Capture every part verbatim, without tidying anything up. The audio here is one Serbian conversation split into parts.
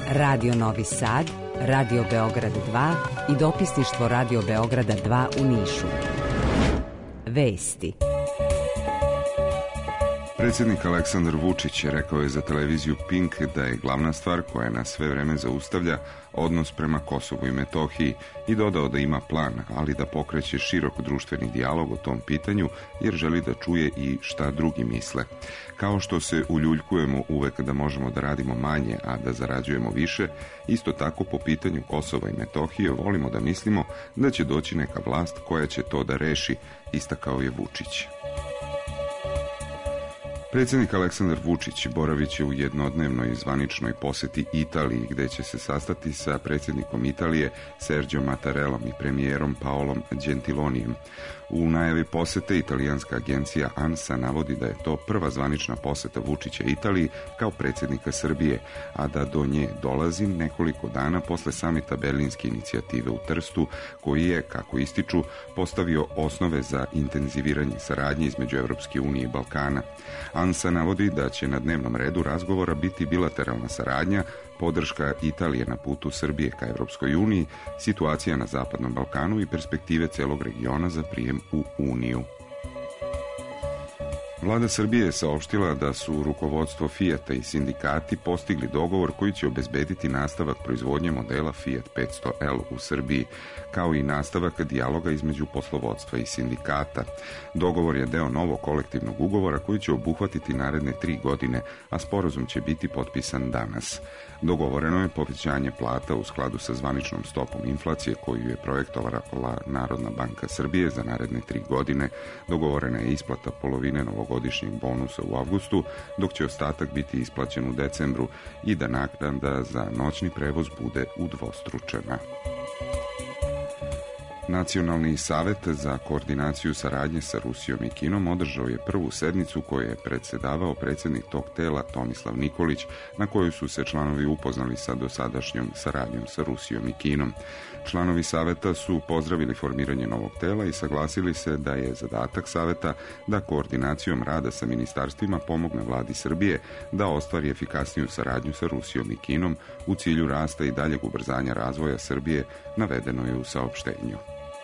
Radio Novi Sad, Radio Beograd dva i dopisništvo Radio Beograda dva u Nišu. Vesti. Predsjednik Aleksandar Vučić rekao je za televiziju Pink da je glavna stvar koja nas sve vreme zaustavlja odnos prema Kosovu i Metohiji i dodao da ima plan, ali da pokreće širok društveni dijalog o tom pitanju jer želi da čuje i šta drugi misle. Kao što se uljuljkujemo uvek da možemo da radimo manje, a da zarađujemo više, isto tako po pitanju Kosova i Metohije volimo da mislimo da će doći neka vlast koja će to da reši, istakao je Vučić. Predsjednik Aleksandar Vučić boravit će u jednodnevnoj zvaničnoj poseti Italiji, gde će se sastati sa predsjednikom Italije Sergio Mattarellom i premijerom Paolom Gentilonijem. U najavi posete italijanska agencija ANSA navodi da je to prva zvanična poseta Vučića Italiji kao predsjednika Srbije, a da do nje dolazi nekoliko dana posle samita Berlinske inicijative u Trstu, koji je, kako ističu, postavio osnove za intenziviranje saradnje između Evropske unije i Balkana. ANSA navodi da će na dnevnom redu razgovora biti bilateralna saradnja, podrška Italije na putu Srbije ka Evropskoj uniji, situacija na Zapadnom Balkanu i perspektive celog regiona za prijem u Uniju. Vlada Srbije je saopštila da su rukovodstvo Fijata i sindikati postigli dogovor koji će obezbediti nastavak proizvodnje modela Fiat petsto L u Srbiji, kao i nastavak dijaloga između poslovodstva i sindikata. Dogovor je deo novog kolektivnog ugovora koji će obuhvatiti naredne tri godine, a sporazum će biti potpisan danas. Dogovoreno je povećanje plata u skladu sa zvaničnom stopom inflacije koju je projektovala Narodna banka Srbije za naredne tri godine. Dogovorena je isplata polovine novogodišnjeg bonusa u avgustu, dok će ostatak biti isplaćen u decembru i da naknada za noćni prevoz bude udvostručena. Nacionalni savet za koordinaciju saradnje sa Rusijom i Kinom održao je prvu sednicu koju je predsedavao predsjednik tog tela Tomislav Nikolić, na kojoj su se članovi upoznali sa dosadašnjom saradnjom sa Rusijom i Kinom. Članovi saveta su pozdravili formiranje novog tela i saglasili se da je zadatak saveta da koordinacijom rada sa ministarstvima pomogne vladi Srbije da ostvari efikasniju saradnju sa Rusijom i Kinom u cilju rasta i daljeg ubrzanja razvoja Srbije, navedeno je u saopštenju.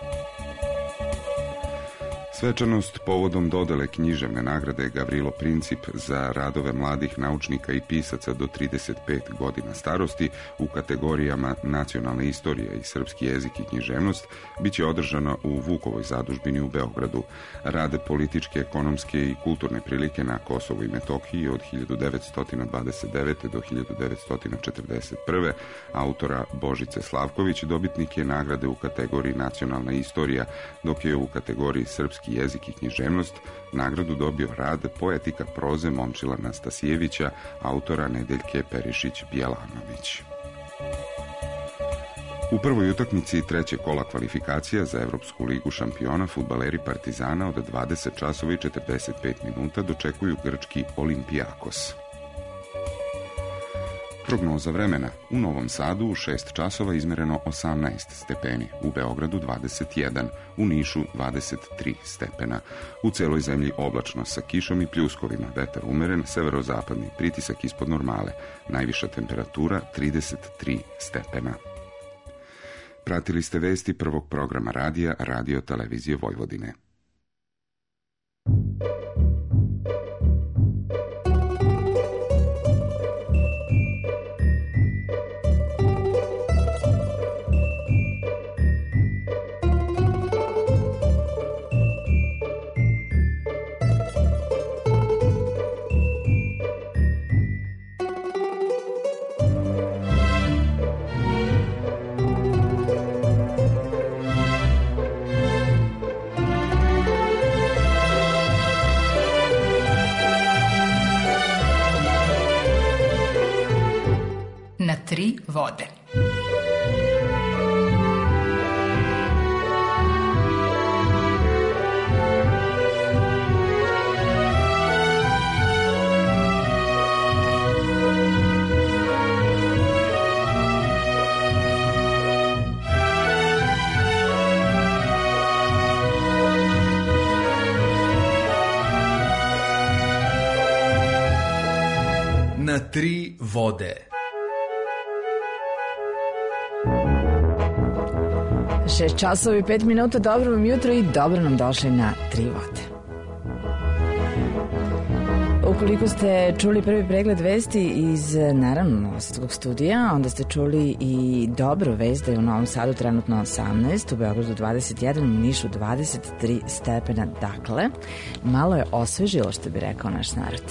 Svečanost povodom dodele književne nagrade Gavrilo Princip za radove mladih naučnika i pisaca do trideset pet godina starosti u kategorijama nacionalne istorije i srpski jezik i književnost biće održana u Vukovoj zadužbini u Beogradu. Rade političke, ekonomske i kulturne prilike na Kosovu i Metohiji od hiljadu devetsto dvadeset devete. do hiljadu devetsto četrdeset prve. Autora Božice Slavković dobitnik je nagrade u kategoriji nacionalna istorija, dok je u kategoriji srpski jezik i književnost nagradu dobio rad poetika proze Momčila Nastasijevića, autora Nedeljke Perišić-Bjelanović. U prvoj utakmici trećeg kola kvalifikacija za Evropsku ligu šampiona fudbaleri Partizana od dvadeset časova i četrdeset pet minuta dočekuju grčki Olimpijakos. Prognoza vremena. U Novom Sadu u šest časova izmereno osamnaest stepeni, u Beogradu dvadeset jedan, u Nišu dvadeset tri stepena. U celoj zemlji oblačno sa kišom i pljuskovima, vetar umeren, severozapadni, pritisak ispod normale, najviša temperatura trideset tri stepena. Pratili ste vesti prvog programa radija Radio Televizije Vojvodine. Na tri vode. Na tri vode. Šest časova i pet minuta, dobro vam jutro i dobro nam došli na Tri vode. Ukoliko ste čuli prvi pregled vesti iz, naravno, Novosadskog studija, onda ste čuli i dobru vest da je u Novom Sadu trenutno osamnaest, u Beogradu dvadeset jedan, u Nišu dvadeset tri stepena. Dakle, malo je osvežilo, što bi rekao naš narod.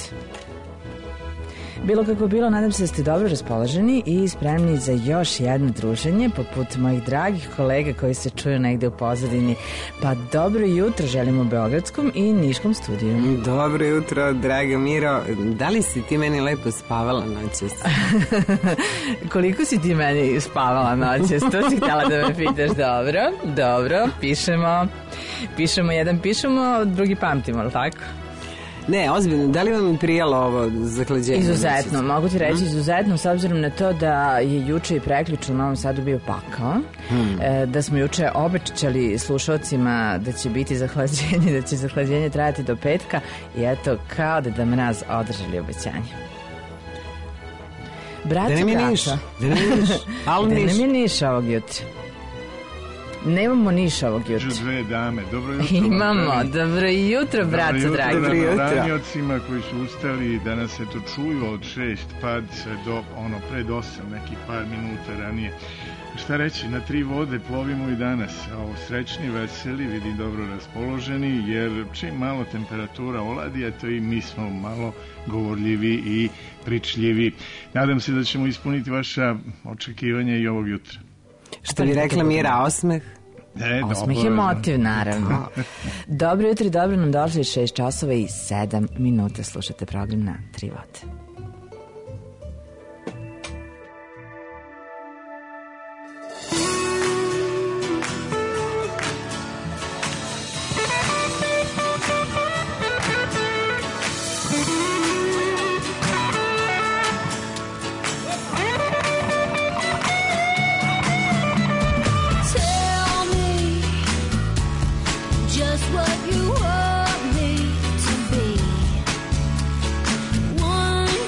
Bilo kako bilo, nadam se da ste dobro raspoloženi i spremni za još jedno druženje poput mojih dragih kolega koji se čuju negde u pozadini. Pa dobro jutro želimo Beogradskom i Niškom studiju. Dobro jutro, draga Miro. Da li si ti meni lepo spavala noćas? Koliko si ti meni spavala noćas? To si htjela da me pitaš. Dobro, dobro, pišemo. Pišemo, jedan pišemo, drugi pamtimo, ali tako? Ne, ozbiljno, da li vam prijalo ovo zahlađenje? Izuzetno, mogu ti reći izuzetno, s obzirom na to da je juče i prekjuče u Novom Sadu bio pakao, hmm. e, da smo juče obećali slušalcima da će biti zahlađenje, da će zahlađenje trajati do petka i eto, kao da da mraz održali obećanje. Braćo, da nam je Niš, da nam je Niš, ali da Niš. nam je Niš ovog jutra. Nemamo Niša ovog jutra. Dve dame, dobro jutro. Imamo, dobro jutro, braco dragi. Dobro jutro raniocima koji su ustali da nas eto čuju od šest pa sve do ono pred osam, neki par minuta ranije. Šta reći, na Tri vode plovimo i danas. Ovo, srećni, veseli, vidim dobro raspoloženi, jer čim malo temperatura oladi, eto i mi smo malo govorljivi i pričljivi. Nadam se da ćemo ispuniti vaša očekivanja i ovog jutra. Što bi rekla Mira, osmeh? E, Osmeh je motiv, naravno. Dobro jutro i dobro nam došli, šest časova i sedam minuta. Slušate program na Tri vode. What you want me to be. One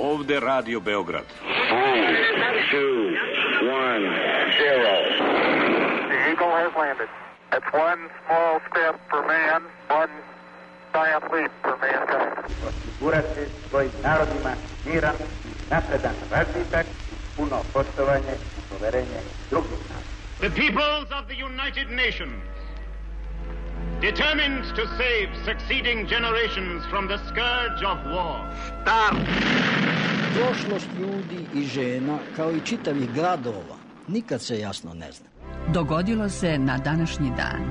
ovde Radio Beograd. Three, two, one, zero. The Eagle has landed. It's one small step for man, one giant leap for mankind. Osigurati svojim narodima miran, napredan razvitak, puno poštovanje i poverenje drugih naroda. The peoples of the United Nations, determined to save succeeding generations from the scourge of war. Start! Prošlost ljudi i žena, kao i čitavih gradova, nikad se jasno ne zna. Dogodilo se na današnji dan.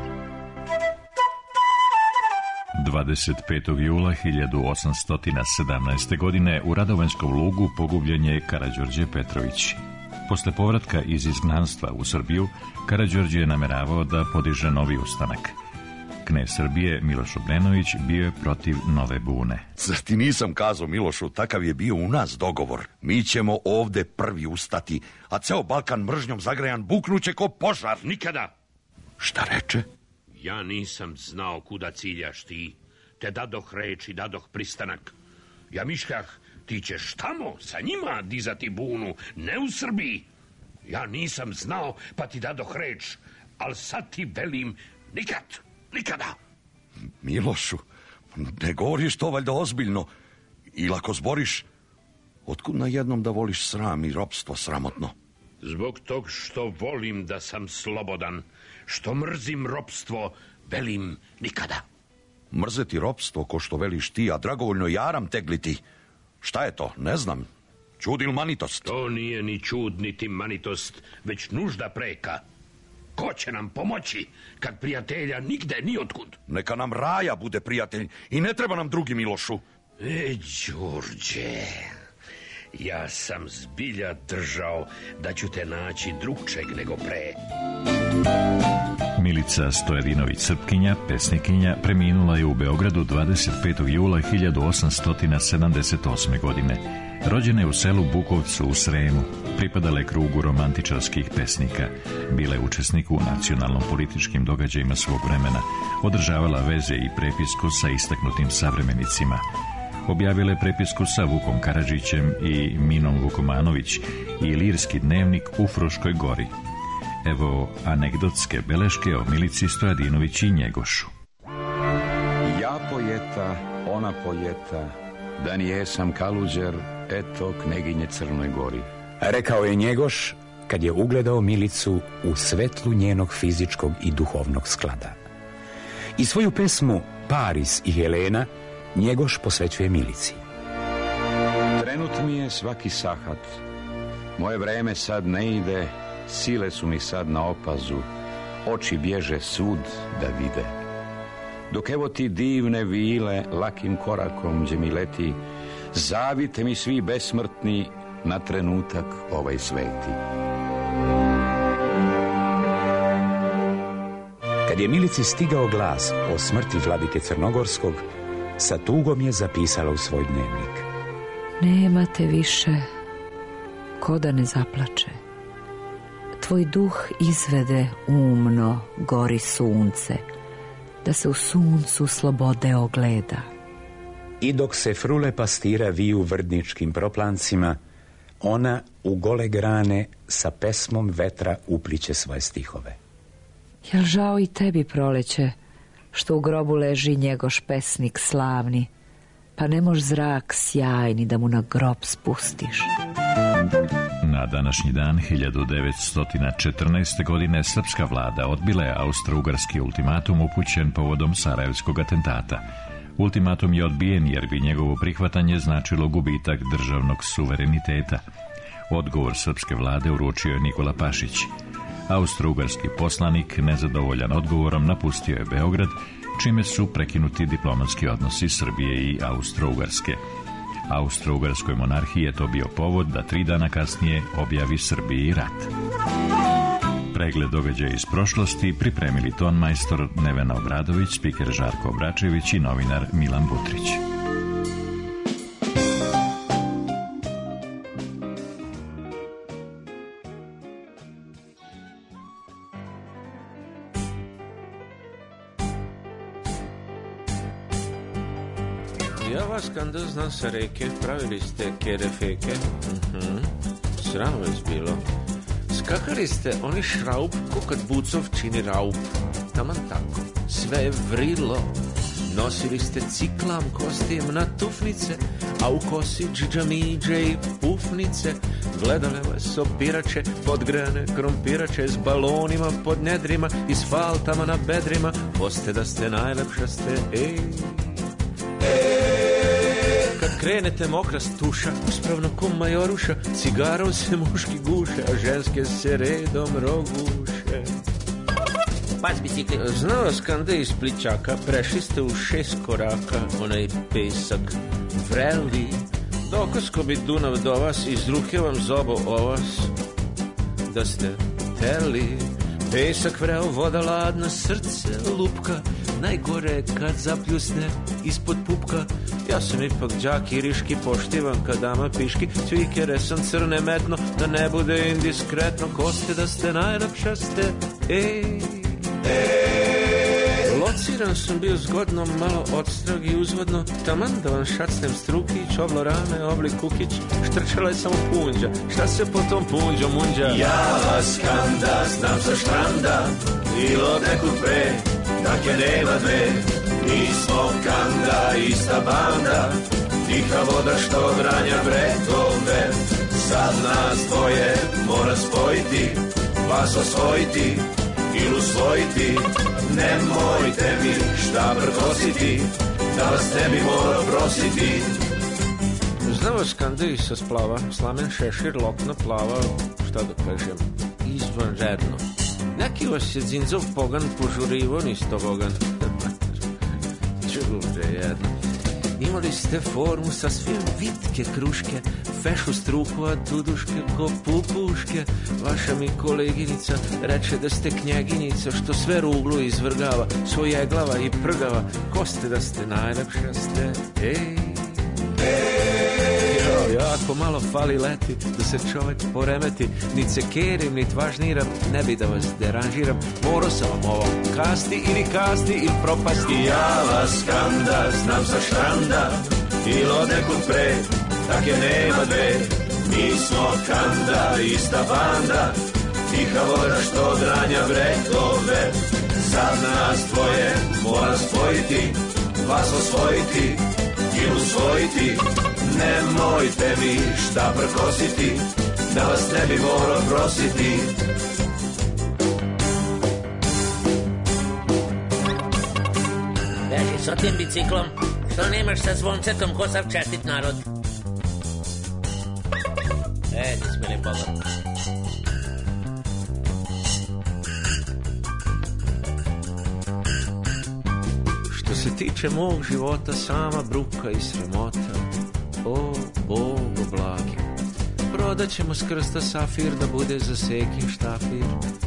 dvadeset petog jula hiljadu osamsto sedamnaeste. godine u Radovanjskom lugu pogubljen je Karađorđe Petrović. Posle povratka iz izgnanstva u Srbiju, Karađorđe je nameravao da podiže novi ustanak. Knez Srbije Miloš Obrenović bio je protiv nove bune. Zar ti nisam kazao, Milošu, takav je bio u nas dogovor. Mi ćemo ovde prvi ustati, a ceo Balkan mržnjom zagrejan buknuće ko požar. Nikada. Šta reče? Ja nisam znao kuda ciljaš ti, te dadoh reč i dadoh pristanak. Ja mišljah, ti ćeš tamo sa njima dizati bunu, ne u Srbiji. Ja nisam znao, pa ti dadoh reč, ali sad ti velim nikad, nikada. Milošu, ne govoriš to valjda ozbiljno. Ili ako zboriš, otkud na jednom da voliš sram i ropstvo sramotno? Zbog tog što volim da sam slobodan, što mrzim ropstvo, velim nikada. Mrzeti ropstvo ko što veliš ti, a dragovoljno jaram tegliti. Šta je to? Ne znam. Čud ili manitost? To nije ni čud, niti manitost, već nužda preka. Ko će nam pomoći, kad prijatelja nigde ni otkud? Neka nam Raja bude prijatelj i ne treba nam drugi, Milošu. E, Đurđe, ja sam zbilja držao da ću te naći drugčeg nego pre. Milica Stojadinović Srpkinja, pesnikinja, preminula je u Beogradu dvadeset petog jula hiljadu osamsto sedamdeset osme. godine. Rođena je u selu Bukovcu u Sremu, pripadala je krugu romantičarskih pesnika, bila je učesnik u nacionalno-političkim događajima svog vremena, održavala veze i prepisku sa istaknutim savremenicima. Objavila je prepisku sa Vukom Karadžićem i Minom Vukomanović i lirski dnevnik u Fruškoj gori. Evo anegdotske beleške o Milici Stojadinović i Njegošu. Ja pojeta, ona pojeta, da nijesam kaluđer, eto kneginje Crnoj Gori. Rekao je Njegoš kad je ugledao Milicu u svetlu njenog fizičkog i duhovnog sklada. I svoju pesmu Paris i Helena Njegoš posvećuje Milici. Trenut mi je svaki sahat, moje vreme sad ne ide, sile su mi sad na opazu, oči bježe sud da vide. Dok evo ti divne vile lakim korakom gdje mi leti, zavite mi svi besmrtni na trenutak ovaj sveti. Kad je Milici stigao glas o smrti vladike Crnogorskog, sa tugom je zapisala u svoj dnevnik. Nema te više, ko da ne zaplače. Tvoj duh izvede umno, gori sunce, da se u suncu slobode ogleda. I dok se frule pastira viju vrdničkim proplancima, ona u gole grane sa pesmom vetra upliće svoje stihove. Jel žao i tebi, proleće, što u grobu leži Njegoš pesnik slavni, pa ne mož zrak sjajni da mu na grob spustiš? Na današnji dan hiljadu devetsto četrnaeste. godine srpska vlada odbila je austro-ugarski ultimatum upućen povodom sarajevskog atentata. Ultimatum je odbijen jer bi njegovo prihvatanje značilo gubitak državnog suvereniteta. Odgovor srpske vlade uručio je Nikola Pašić. Austro-ugarski poslanik, nezadovoljan odgovorom, napustio je Beograd, čime su prekinuti diplomatski odnosi Srbije i Austro-ugarske. Austro-ugarskoj monarhiji je to bio povod da tri dana kasnije objavi Srbiji rat. Pregled događaja iz prošlosti pripremili tonmajstor Nevena Obradović, spiker Žarko Obračević i novinar Milan Butrić. Ja vas kanda znam sa reke, pravili ste kerefeke. Mhm. Sramo je bilo. Skakali ste oni šraup, ko kad Bucov čini raup. Taman tako, sve je vrilo. Nosili ste ciklam kostim na tufnice, a u kosi džidžamidže i pufnice. Gledale vas opirače, podgrane krompirače, s balonima pod nedrima i s faltama na bedrima. Poste da ste najlepša ste, ej. Kad krenete mokra stuša, uspravno ko majoruša, cigarom se muški guše, a ženske se redom roguše. Pas bicikli. Znao vas kanda iz Pličaka, prešli ste u šest koraka, onaj pesak vreli. Dokosko bi Dunav do vas, iz ruke vam zobo o vas, da ste teli. Pesak vreo, voda ladna, srce lupka, najgore kad zapljusne ispod pupka. Ja sam ipak đak i riški, poštivam kad dama piški, cvikere sam crne metno, da ne bude indiskretno. Ko ste da ste najlepša ste, ej. Lociran sam bio zgodno, malo odstrog i uzvodno, taman da vam šacnem strukić, oblo rame, oblik kukić, štrčala je samo punđa, šta se po tom punđom munđa? Ja vas kanda, znam sa štranda, bilo nekud pre, tak je nema dve, mi smo kanda, ista banda, tiha voda što dranja bretove, sad nas dvoje mora spojiti, vas osvojiti, ili usvojiti, nemojte mi šta prkositi, da vas ne bi morao prositi. Znao vas kanda i sa splava, slamen šešir, lokna plava, šta da kažem, izvanredno. Neki vas je dzinzov pogan požurivo, nisto vogan. Čuže jedno. Imali ste formu sa svim vitke kruške, fešu struku, a tuduške ko pupuške. Vaša mi koleginica reče da ste knjeginica, što sve ruglu izvrgava, svoje glava i prgava. Ko ste da ste najlepša ste, ej. Jo, jako malo fali leti, da se čovek poremeti. Nit se kerim, nit važniram, ne bi da vas deranžiram. Morao sam vam ovo kasti ili kasti ili propasti. Ja vas kanda, znam sa štranda, bilo nekud pre, tak je nema dve. Mi smo kanda, ista banda, tiha voda što dranja bretove. Sad nas dvoje mora spojiti, vas osvojiti i usvojiti. Nemojte mi šta prkositi, da vas ne bi morao prositi. Beži s tim biciklom, što nemaš sa zvoncetom ko sav čestit narod. E, ti smili Boga. Što se tiče mog života, sama bruka i sramota. O, Bogo blagi, prodat ćemo s krsta safir, da bude za sekin štafir.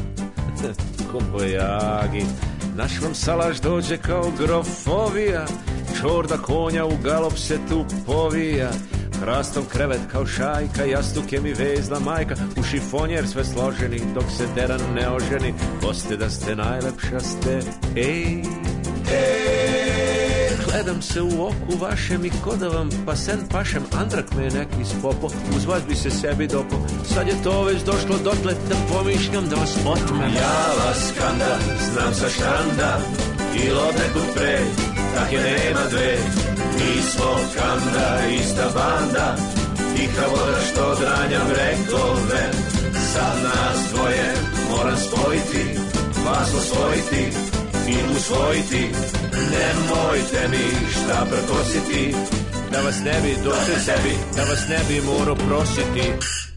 Kombojagi, naš vam salaš dođe kao grofovija, čorda konja u galop se tu povija. Hrastov krevet kao šajka, jastuke mi vezla majka, u šifonjer sve složeni, dok se deran ne oženi. Ko ste da ste najlepša ste, ej, ej. Gledam se u oku vašem i ko da vam pasen pašem, andrak me je neki spopo, uz vas bi se sebi dopo. Sad je to već došlo dotle da pomišljam da vas otmem. Ja vas kanda, znam sa štranda, ili od nekud pre, tak je nema dve. Mi smo kanda, ista banda, tiha voda što dranja brekove. Sad nas dvoje moram spojiti, vas osvojiti i usvojiti. Nemojte mi šta prkositi, da vas ne bi došli sebi, da vas ne bi morao prositi.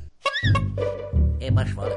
E, baš volim.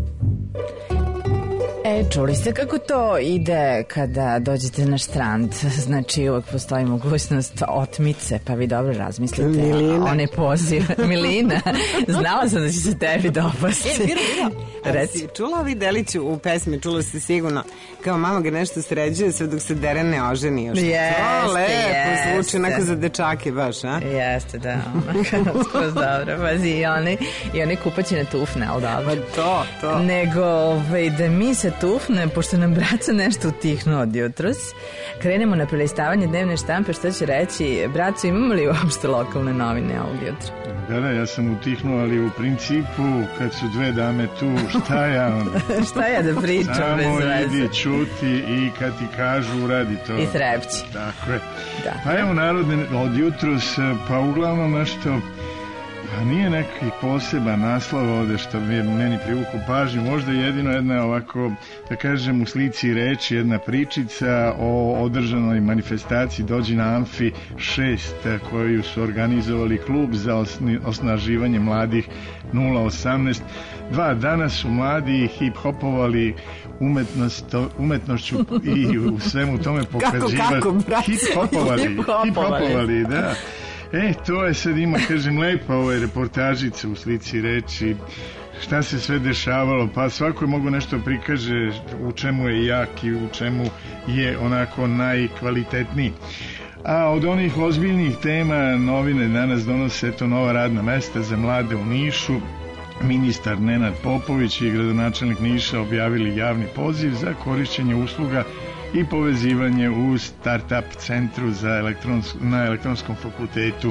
E, čuli ste kako to ide kada dođete na štrand? Znači, uvek postoji mogućnost otmice, pa vi dobro razmislite. Milina. One poziv. Milina, znala sam da će se tebi dopasti. E, Bira, Bira, a si čula ovi deliću u pesmi, čula ste sigurno, kao mama ga nešto sređuje sve dok se deren ne oženi još. Jeste, to lepo jeste. zvuči onako za dečake baš, a? Jeste, da, onako, skroz dobro. Pazi, i oni, i oni kupaćine tufne, ali dobro. Pa to, to. Nego, ovaj, da mi se tufne, pošto nam Braco nešto utihnuo od jutros. Krenemo na prelistavanje dnevne štampe, što će reći. Braco, imamo li uopšte lokalne novine ovog jutra? Da, da, ja sam utihnuo, ali u principu, kad su dve dame tu, šta ja onda? Šta ja da pričam bez veze? Samo idi, čuti i kad ti kažu, uradi to. I trepći. Tako je. Da. Pa evo, narodne, od jutros, pa uglavnom nešto... Pa nije neki poseban naslov ovde što mi je meni privuku pažnju, možda jedino jedna ovako, da kažem, u slici reči jedna pričica o održanoj manifestaciji Dođi na Amfi šest koju su organizovali klub za osnaživanje mladih nula osamnaest. Dva dana su mladi hip-hopovali umetnost, umetnošću i u svemu tome pokazivali. Kako, kako, braće? Hip-hopovali, hip-hopovali, da. E, to je sad ima, kažem, lepa ove reportažice u slici reči, šta se sve dešavalo, pa svako je mogo nešto prikaže u čemu je jak i u čemu je onako najkvalitetniji. A od onih ozbiljnih tema novine danas donose eto nova radna mesta za mlade u Nišu. Ministar Nenad Popović i gradonačelnik Niša objavili javni poziv za korišćenje usluga i povezivanje u Startup centru za elektrons, na elektronskom fakultetu.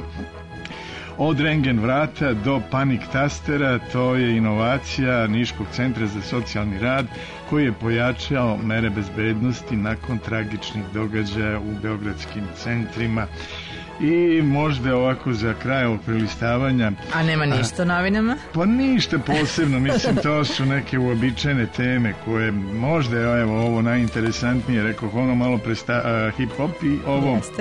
Od Rengen vrata do Panik tastera, to je inovacija Niškog centra za socijalni rad koji je pojačao mere bezbednosti nakon tragičnih događaja u beogradskim centrima. I možda ovako za kraj ovog prelistavanja... A nema ništa o novinama? Pa ništa posebno, mislim, to su neke uobičajene teme koje možda je evo, ovo najinteresantnije, rekao ono malo presta, uh, hip-hop i ovo Jeste.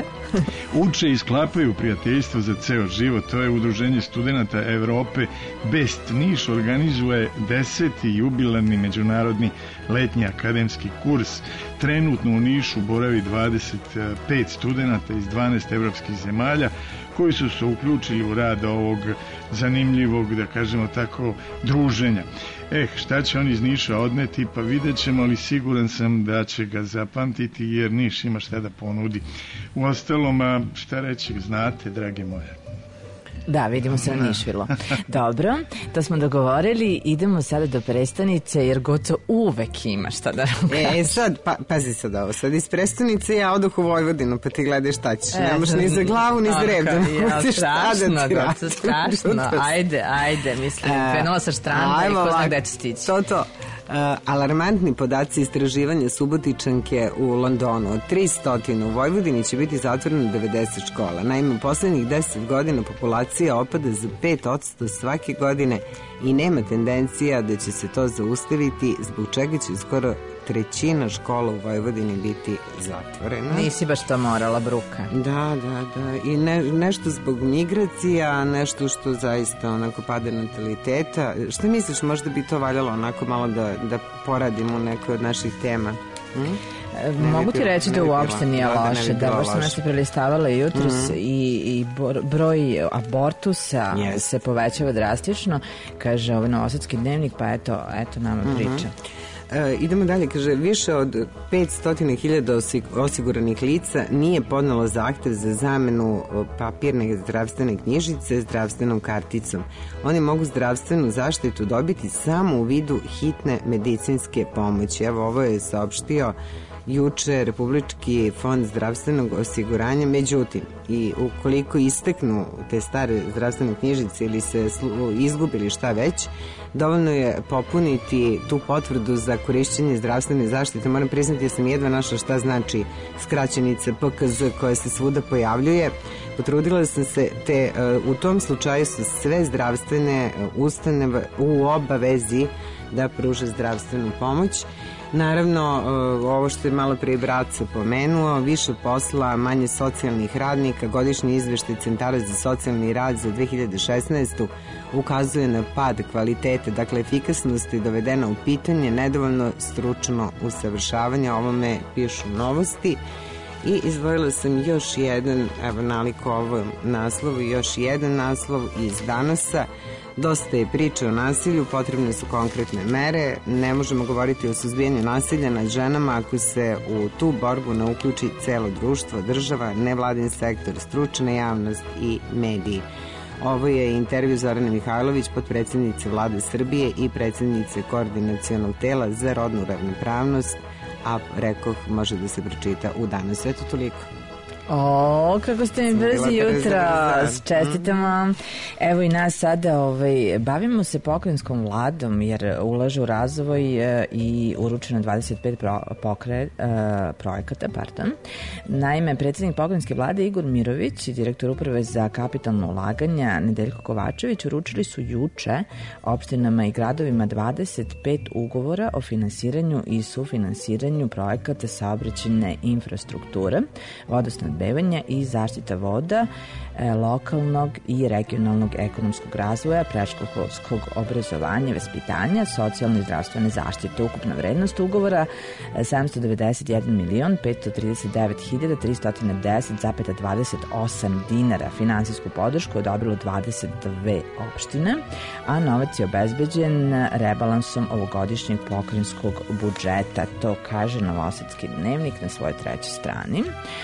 uče i sklapaju prijateljstvo za ceo život. To je udruženje studenta Evrope Best. Niš organizuje deseti jubilarni međunarodni letnji akademski kurs. Trenutno u Nišu boravi dvadeset pet studenta iz dvanaest evropskih zemalja koji su se uključili u rad ovog zanimljivog, da kažemo tako, druženja. Eh, šta će on iz Niša odneti, pa vidjet ćemo, ali siguran sam da će ga zapamtiti, jer Niš ima šta da ponudi. U ostalom, a šta reći, znate, drage moje. Da, vidimo se na Nišvilo. Dobro, to smo dogovorili, idemo sada do prestonice, jer Goco uvek ima šta da nam kaže. E, sad, pa, pazi sad ovo, sad iz prestonice ja odoh u Vojvodinu, pa ti gledaj šta ćeš, E, nemaš sad, ni za glavu, ni za rep, da ja, mogućeš šta da strašno, ti Goco, strašno, ajde, ajde, mislim, krenula sa štranda i ko zna gde će stići. To, to. Uh, alarmantni podaci istraživanja Subotičanke u Londonu. Od tristo u Vojvodini će biti zatvoreno devedeset škola. Naime, u poslednjih deset godina populacija opada za pet posto svake godine i nema tendencija da će se to zaustaviti, zbog čega će skoro trećina škola u Vojvodini biti zatvorena. Nisi baš to morala, bruka. Da, da, da. I ne, nešto zbog migracija, nešto što zaista onako pada nataliteta. Šta misliš, možda bi to valjalo onako malo da, da poradimo u nekoj od naših tema? Hm? Mogu ti reći da uopšte nije loše, da baš sam nešto prelistavala jutros mm -hmm. i, i broj abortusa yes. se povećava drastično, kaže ovaj Novosadski dnevnik, pa eto, eto nama mm -hmm. priča. E, idemo dalje, kaže, više od petsto hiljada osiguranih lica nije podnelo zahtev za zamenu papirne zdravstvene knjižice zdravstvenom karticom. Oni mogu zdravstvenu zaštitu dobiti samo u vidu hitne medicinske pomoći. Evo, ovo je saopštio juče Republički fond zdravstvenog osiguranja. Međutim, i ukoliko isteknu te stare zdravstvene knjižice ili se izgubili šta već, dovoljno je popuniti tu potvrdu za korišćenje zdravstvene zaštite. Moram priznati da sam jedva našla šta znači skraćenica P K Z koja se svuda pojavljuje. Potrudila sam se, te u tom slučaju su sve zdravstvene ustanove u obavezi da pruže zdravstvenu pomoć. Naravno, ovo što je malo prije Braco pomenuo, više posla, manje socijalnih radnika, godišnji izveštaj Centara za socijalni rad za dve hiljade šesnaestu ukazuje na pad kvalitete, dakle efikasnost je dovedena u pitanje, nedovoljno stručno usavršavanje, ovome pišu Novosti. I izdvojila sam još jedan, evo naliko ovom naslovu, još jedan naslov iz Danasa. Dosta je priče o nasilju, potrebne su konkretne mere, ne možemo govoriti o suzbijanju nasilja nad ženama ako se u tu borbu ne uključi celo društvo, država, nevladin sektor, stručna javnost i mediji. Ovo je intervju Zorane Mihajlović, potpredsjednice Vlade Srbije i predsjednice Koordinacionog tela za rodnu ravnopravnost, a rekoh može da se pročita u Danas. Eto toliko. O, kako ste mi brzi jutro, čestitamo. Mm. Evo i nas sada ovaj, bavimo se pokrajinskom vladom jer ulaže u razvoj e, i uručeno dvadeset pet pro, pokre, e, projekata. Pardon. Naime, predsjednik pokrajinske vlade Igor Mirović i direktor uprave za kapitalno ulaganja Nedeljko Kovačević uručili su juče opštinama i gradovima dvadeset pet ugovora o finansiranju i sufinansiranju projekata saobraćajne infrastrukture, vodosnadbevanja i zaštita voda, e, lokalnog i regionalnog ekonomskog razvoja, predškolskog obrazovanja, vaspitanja, socijalne i zdravstvene zaštite. Ukupna vrednost ugovora sedamsto devedeset jedan milion petsto trideset devet hiljada tristo deset zarez dvadeset osam dinara. Finansijsku podršku je dobilo dvadeset dve opštine, a novac je obezbeđen rebalansom ovogodišnjeg pokrajinskog budžeta. To kaže Novosadski dnevnik na svojoj trećoj strani.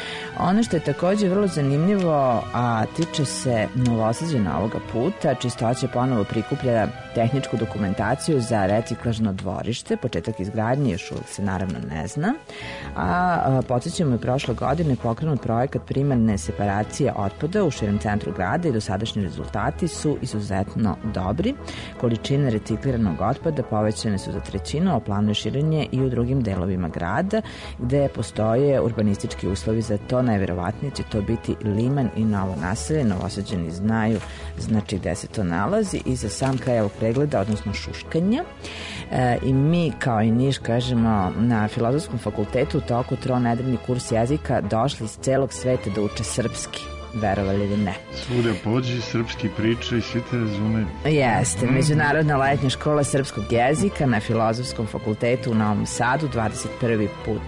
Ono što je također vrlo zanimljivo, a tiče se Novosađana ovoga puta, Čistoća ponovo prikuplja tehničku dokumentaciju za reciklažno dvorište. Početak izgradnje još uvijek se naravno ne zna, a, a podsjećamo je prošle godine pokrenut projekat primarne separacije otpada u širem centru grada i dosadašnji rezultati su izuzetno dobri. Količine recikliranog otpada povećane su za trećinu, a planuje širenje i u drugim delovima grada gde postoje urbanistički uslovi za to. Najverovatnije će to biti Liman i Novo naselje. Novosađani znaju znači gde se to nalazi. I za sam kraj ovog pregleda, odnosno šuškanja, e, i mi kao i Niš kažemo na Filozofskom fakultetu u toku tronedeljni kurs jezika došli iz celog sveta da uče srpski. Verovali ili ne. Svuda pođi, srpski priča i svi te razumeju. Jeste. Međunarodna letnja škola srpskog jezika na Filozofskom fakultetu u Novom Sadu dvadeset prvi put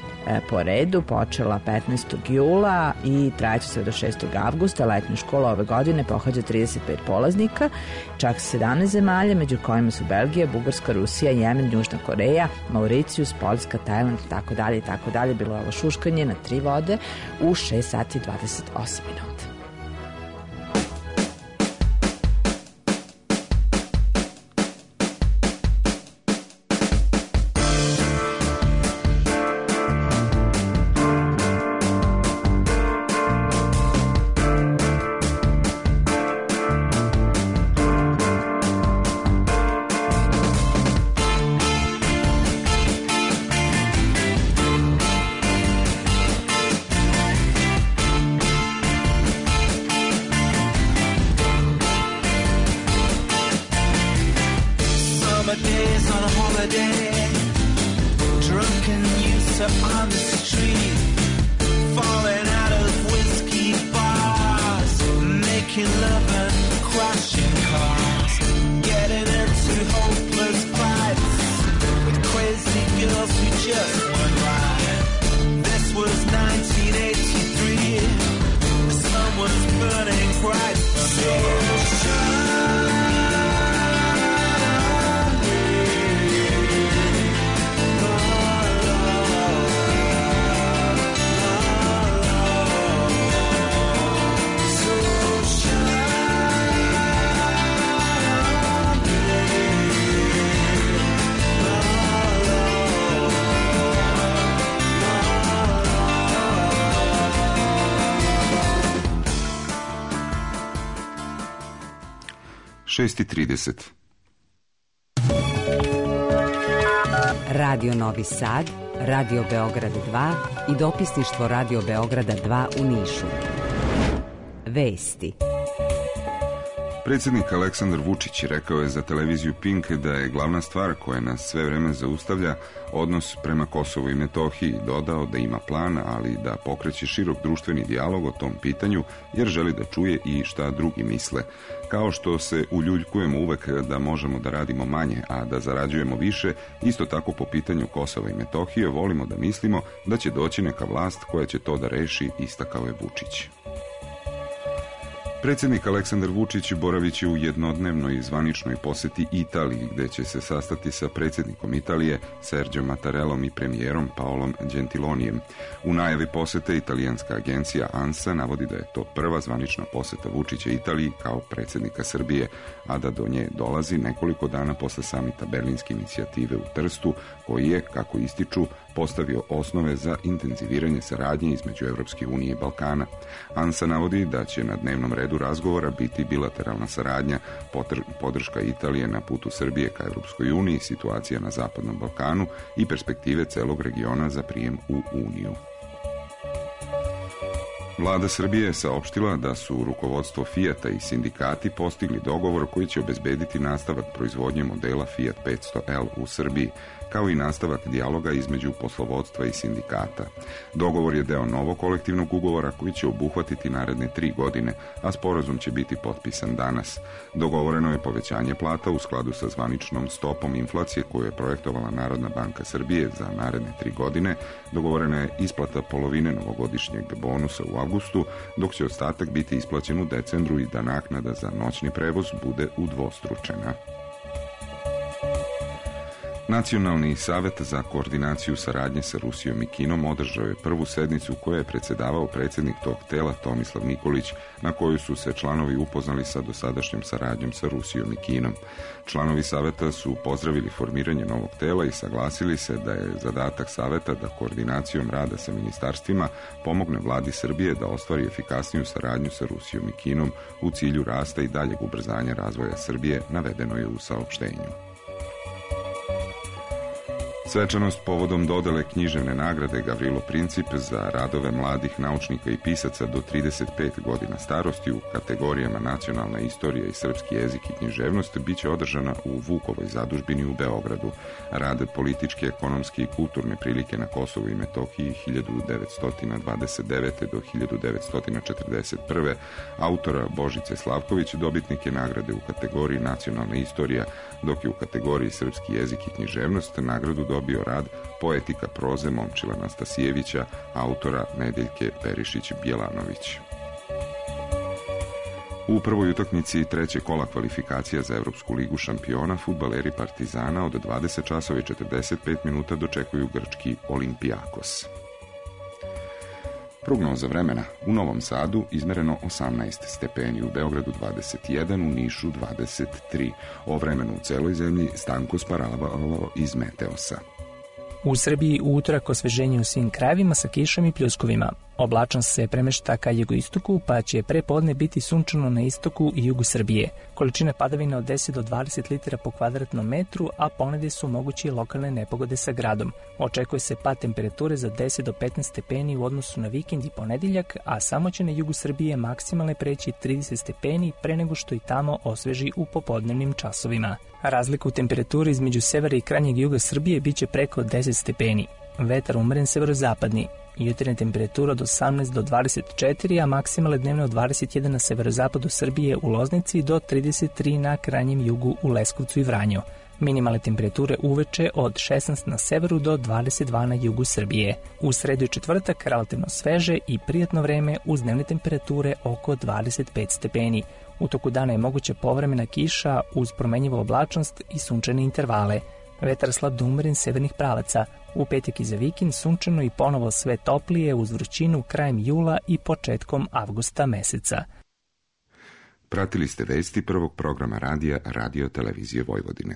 po redu, počela petnaestog jula i trajeće sve do šestog avgusta. Letnju školu ove godine pohađa trideset pet polaznika, čak sedamnaest zemalja, među kojima su Belgija, Bugarska, Rusija, Jemen, Južna Koreja, Mauricijus, Poljska, Tajland, tako dalje i tako dalje. Bilo je ovo šuškanje na tri vode u šest sati i dvadeset osam minuta. šest i trideset. Radio Novi Sad, Radio Beograd dva i dopisništvo Radio Beograda dva u Nišu. Vesti. Predsjednik Aleksandar Vučić rekao je za televiziju Pink da je glavna stvar koja nas sve vreme zaustavlja odnos prema Kosovu i Metohiji. Dodao da ima plan, ali da pokreće širok društveni dijalog o tom pitanju jer želi da čuje i šta drugi misle. Kao što se uljuljkujemo uvek da možemo da radimo manje, a da zarađujemo više, isto tako po pitanju Kosova i Metohije volimo da mislimo da će doći neka vlast koja će to da reši, istakao je Vučić. Predsjednik Aleksandar Vučić boravit će u jednodnevnoj zvaničnoj poseti Italiji, gde će se sastati sa predsjednikom Italije Serđom Mattarellom i premijerom Paolom Gentilonijem. U najavi posete italijanska agencija ANSA navodi da je to prva zvanična poseta Vučića Italiji kao predsjednika Srbije, a da do nje dolazi nekoliko dana posle samita Berlinske inicijative u Trstu, koji je, kako ističu, postavio osnove za intenziviranje saradnje između Evropske unije i Balkana. ANSA navodi da će na dnevnom redu razgovora biti bilateralna saradnja, podrška Italije na putu Srbije ka Evropskoj uniji, situacija na Zapadnom Balkanu i perspektive celog regiona za prijem u Uniju. Vlada Srbije je saopštila da su rukovodstvo Fijata i sindikati postigli dogovor koji će obezbediti nastavak proizvodnje modela Fiat petsto L u Srbiji, kao i nastavak dijaloga između poslovodstva i sindikata. Dogovor je deo novog kolektivnog ugovora koji će obuhvatiti naredne tri godine, a sporazum će biti potpisan danas. Dogovoreno je povećanje plata u skladu sa zvaničnom stopom inflacije koju je projektovala Narodna banka Srbije za naredne tri godine. Dogovorena je isplata polovine novogodišnjeg bonusa u avgustu, dok će ostatak biti isplaćen u decembru i da naknada za noćni prevoz bude udvostručena. Nacionalni savet za koordinaciju saradnje sa Rusijom i Kinom održao je prvu sednicu koje je predsjedavao predsjednik tog tela Tomislav Nikolić, na koju su se članovi upoznali sa dosadašnjom saradnjom sa Rusijom i Kinom. Članovi saveta su pozdravili formiranje novog tela i saglasili se da je zadatak saveta da koordinacijom rada sa ministarstvima pomogne vladi Srbije da ostvari efikasniju saradnju sa Rusijom i Kinom u cilju rasta i daljeg ubrzanja razvoja Srbije, navedeno je u saopštenju. Svečanost povodom dodele književne nagrade Gavrilo Princip za radove mladih naučnika i pisaca do trideset pet godina starosti u kategorijama nacionalna istorija i srpski jezik i književnost biće održana u Vukovoj zadužbini u Beogradu. Rad političke, ekonomske i kulturne prilike na Kosovu i Metohiji hiljadu devetsto dvadeset devete do hiljadu devetsto četrdeset prve autora Božice Slavković dobitnik je nagrade u kategoriji nacionalna istorija, dok je u kategoriji srpski jezik i književnost nagradu dobio rad poetika proze Momčila Nastasijevića, autora Nedeljke Perišić-Bjelanović. U prvoj utakmici trećeg kola kvalifikacija za Evropsku ligu šampiona fudbaleri Partizana od dvadeset časova i četrdeset pet minuta dočekuju grčki Olimpijakos. Prognoza vremena: u Novom Sadu izmereno osamnaest stepeni, u Beogradu dvadeset jedan, u Nišu dvadeset tri. O vremenu u celoj zemlji Stanko Sparavalo iz Meteosa. U Srbiji u utorak osveženje u svim krajevima sa kišom i pljuskovima. Oblačnost se premešta ka jugoistoku, pa će prepodne biti sunčano na istoku i jugu Srbije. Količine padavina od deset do dvadeset litara po kvadratnom metru, a ponegde su mogući lokalne nepogode sa gradom. Očekuje se pad temperature za deset do petnaest stepeni u odnosu na vikend i ponedeljak, a samo će na jugu Srbije maksimalne preći trideset stepeni pre nego što i tamo osveži u popodnevnim časovima. Razlika u temperaturi između severa i krajnjeg juga Srbije biće preko deset stepeni. Vetar umeren severozapadni. Jutarnja temperatura od osamnaest do dvadeset četiri, a maksimalne dnevne od dvadeset jedan na severozapadu Srbije u Loznici do trideset tri na krajnjem jugu u Leskovcu i Vranju. Minimalne temperature uveče od šesnaest na severu do dvadeset dva na jugu Srbije. U sredu i četvrtak relativno sveže i prijatno vreme uz dnevne temperature oko dvadeset pet stepeni. U toku dana je moguća povremena kiša uz promenjivu oblačnost i sunčane intervale. Vetar slab do umeren severnih pravaca. U petak i za vikend sunčano i ponovo sve toplije uz vrućinu krajem jula i početkom avgusta meseca. Pratili ste vesti prvog programa radija Radio Televizije Vojvodine.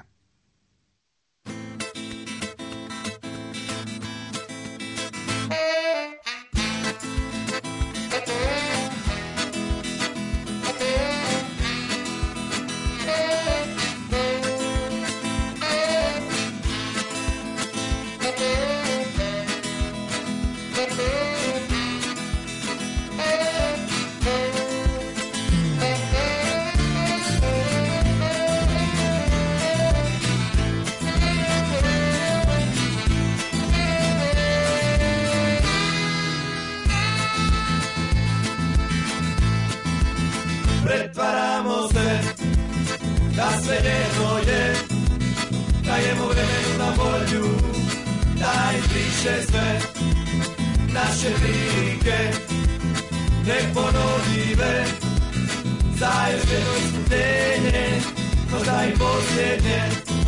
Pretvaramo se da sve nježno je, dajemo vremenu na volju, da izbriše sve naše prilike, neponovljive, za još jedno iskupljenje, možda i posljednje.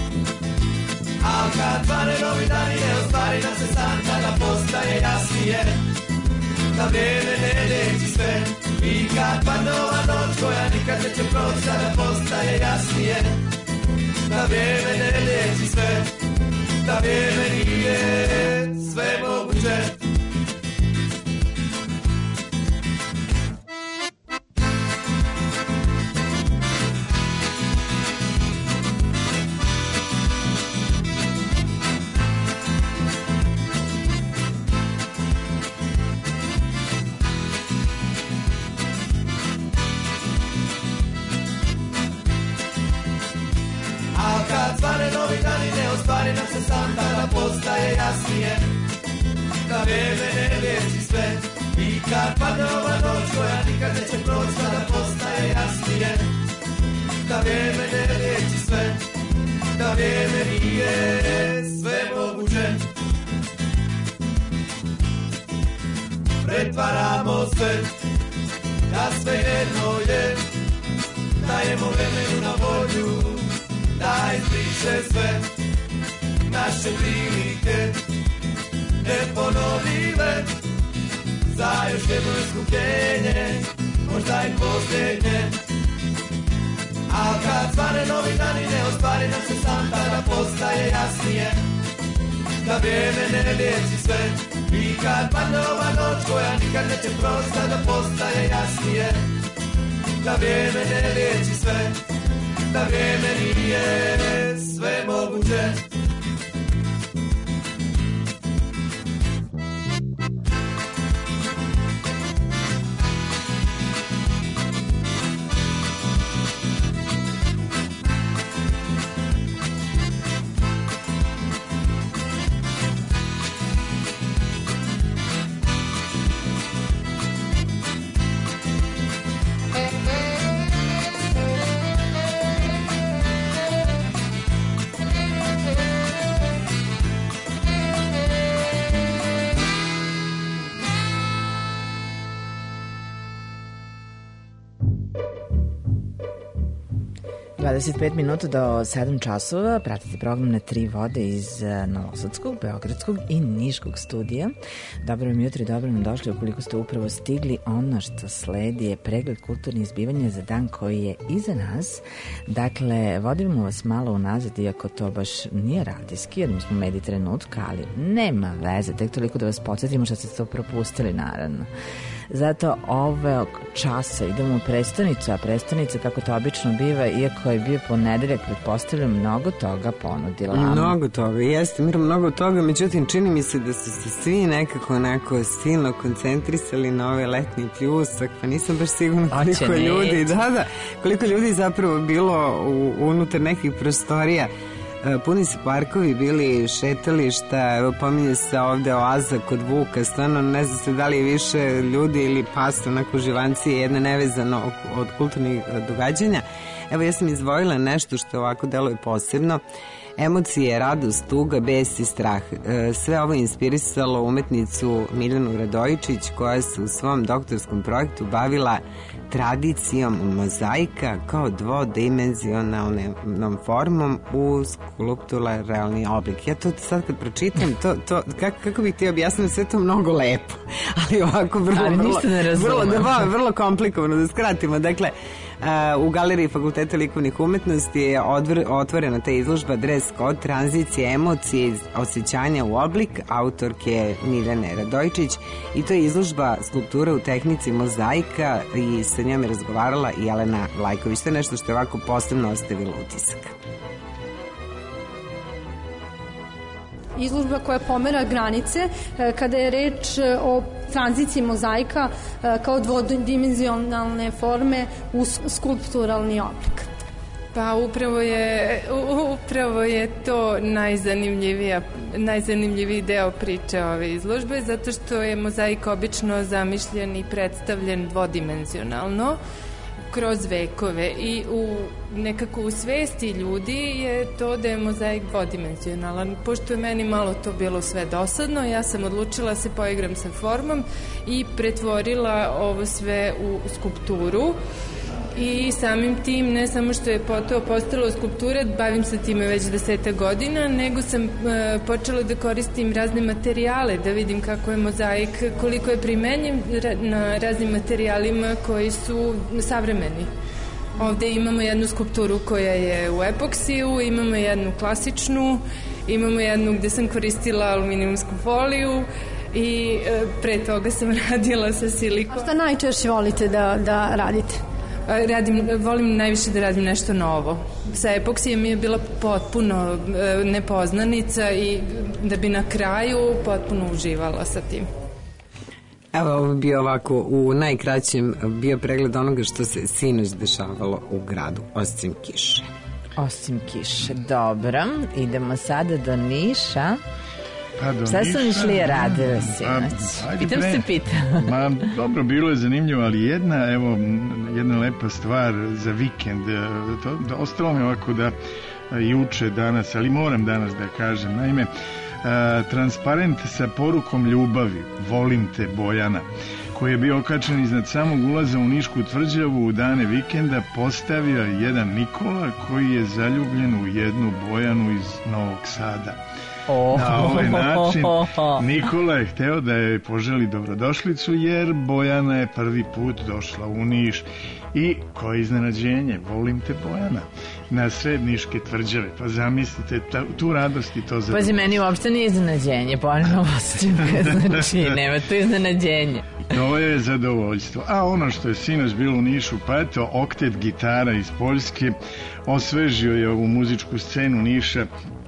Al kad zvane novi dan i ne ostvari nam se san, tada postaje jasnije da vrijeme ne liječi sve. I kad padne ova noć koja nikad neće proći, tada postaje jasnije da vrijeme ne liječi sve, da vrijeme nije sve moguće. Kad zvane novi dan i ne ostvari nam se san, tada postaje jasnije da vrijeme ne liječi sve. I kad padne ova noć koja nikad neće proći, tada postaje jasnije da vrijeme ne liječi sve, da vrijeme nije sve moguće. Pretvaramo se da sve jedno je, dajemo vremenu na volju da izbriše sve naše prilike neponovljive, za još jedno iskupljenje, možda i posljednje. A kad zvane novi dan i ne ostvari nam se san, tada postaje jasnije da vrijeme ne liječi sve. I kad padne ova noć koja nikad neće proći, tada postaje jasnije da vrijeme ne liječi sve, da vrijeme nije sve moguće. dvadeset pet minuta do sedam časova, pratite program na tri vode iz Novosadskog, Beogradskog i Niškog studija. Dobro vam jutro i dobro nam došli ukoliko ste upravo stigli. Ono što sledi je pregled kulturnih zbivanja za dan koji je iza nas. Dakle, vodimo vas malo unazad, iako to baš nije radijski, jer mi smo mediji trenutka, ali nema veze, tek toliko da vas podsjetimo što ste to propustili, naravno. Zato ovog časa idemo u prestonicu, a prestanica, kako to obično biva, iako je bio ponedeljak, pretpostavljam, mnogo toga ponudila. Mnogo toga, jeste, Miro, mnogo toga, međutim, čini mi se da su se svi nekako onako silno koncentrisali na ovaj letnji pljusak, pa nisam baš sigurna koliko Oće, ljudi, da, da, koliko ljudi zapravo bilo u, unutar nekih prostorija. Puni su parkovi, bili šetališta, evo pominje se ovde oaza kod Vuka, stvarno ne zna se da li je više ljudi ili pas, onako živancije, jedne nevezano od kulturnih događanja. Evo ja sam izdvojila nešto što ovako deluje posebno. Emocije, radost, tuga, bes i strah. Sve ovo je inspirisalo umetnicu Miljanu Radojičić, koja se u svom doktorskom projektu bavila tradicijom mozaika kao dvodimenzionalnom formom u skulpturalni oblik. Ja to sad kad pročitam, to, to, kako, kako bih ti objasnila, sve to mnogo lepo, ali ovako vrlo, ali vrlo, vrlo, da, vrlo komplikovano, da skratimo. Dakle, Uh, u Galeriji Fakulteta likovnih umetnosti je odvr, otvorena ta izložba Dres kod tranzicije, emocije, osjećanja u oblik, autorke Miljane Radojičić, i to je izložba skulptura u tehnici mozaika i sa njom je razgovarala i Jelena Lajković. To je nešto što je ovako posebno ostavilo utisak. Izložba koja pomera granice kada je reč o tranziciji mozaika kao dvodimenzionalne forme u skulpturalni oblik. Pa upravo je, upravo je to najzanimljivija, najzanimljiviji deo priče ove izložbe, zato što je mozaik obično zamišljen i predstavljen dvodimenzionalno kroz vekove i u nekako u svesti ljudi je to da je mozaik dvodimenzionalan. Pošto je meni malo to bilo sve dosadno, ja sam odlučila se poigram sa formom i pretvorila ovo sve u skulpturu i samim tim ne samo što je to postalo skulptura, bavim se time već deseta godina, nego sam e, počela da koristim razne materijale, da vidim kako je mozaik, koliko je primenjiv na raznim materijalima koji su savremeni. Ovde imamo jednu skulpturu koja je u epoksiju, imamo jednu klasičnu, imamo jednu gde sam koristila aluminijumsku foliju i e, pre toga sam radila sa silikonom. Šta najčešće volite da, da radite? Radim, volim najviše da radim nešto novo. Sa epoksijem mi je bila potpuno e, nepoznanica i da bi na kraju potpuno uživala sa tim. Evo, ovo bi ovako u najkraćem bio pregled onoga što se sinoć dešavalo u gradu, osim kiše. Osim kiše, dobro. Idemo sada do Niša. Pa do Šta su Nišlije radile sinoć? Pitam pre. se pitam. Ma, dobro, bilo je zanimljivo, ali jedna, evo, jedna lepa stvar za vikend. To, to ostalo mi ovako da juče danas, ali moram danas da kažem. Naime, a, transparent sa porukom ljubavi, volim te Bojana, koji je bio okačen iznad samog ulaza u Nišku tvrđavu u dane vikenda, postavio jedan Nikola koji je zaljubljen u jednu Bojanu iz Novog Sada. Oh. Na ovaj način Nikola je hteo da je poželi dobrodošlicu, jer Bojana je prvi put došla u Niš. I koje iznenađenje, volim te Bojana, na sred Niške tvrđave. Pa zamislite ta, tu radost i to zadovoljstvo. Pazi, meni uopšte nije iznenađenje, ponovno osjećam, znači nema to iznenađenje. To je zadovoljstvo. A ono što je sinoć bilo u Nišu, pa eto, oktet gitara iz Poljske osvežio je ovu muzičku scenu Niša.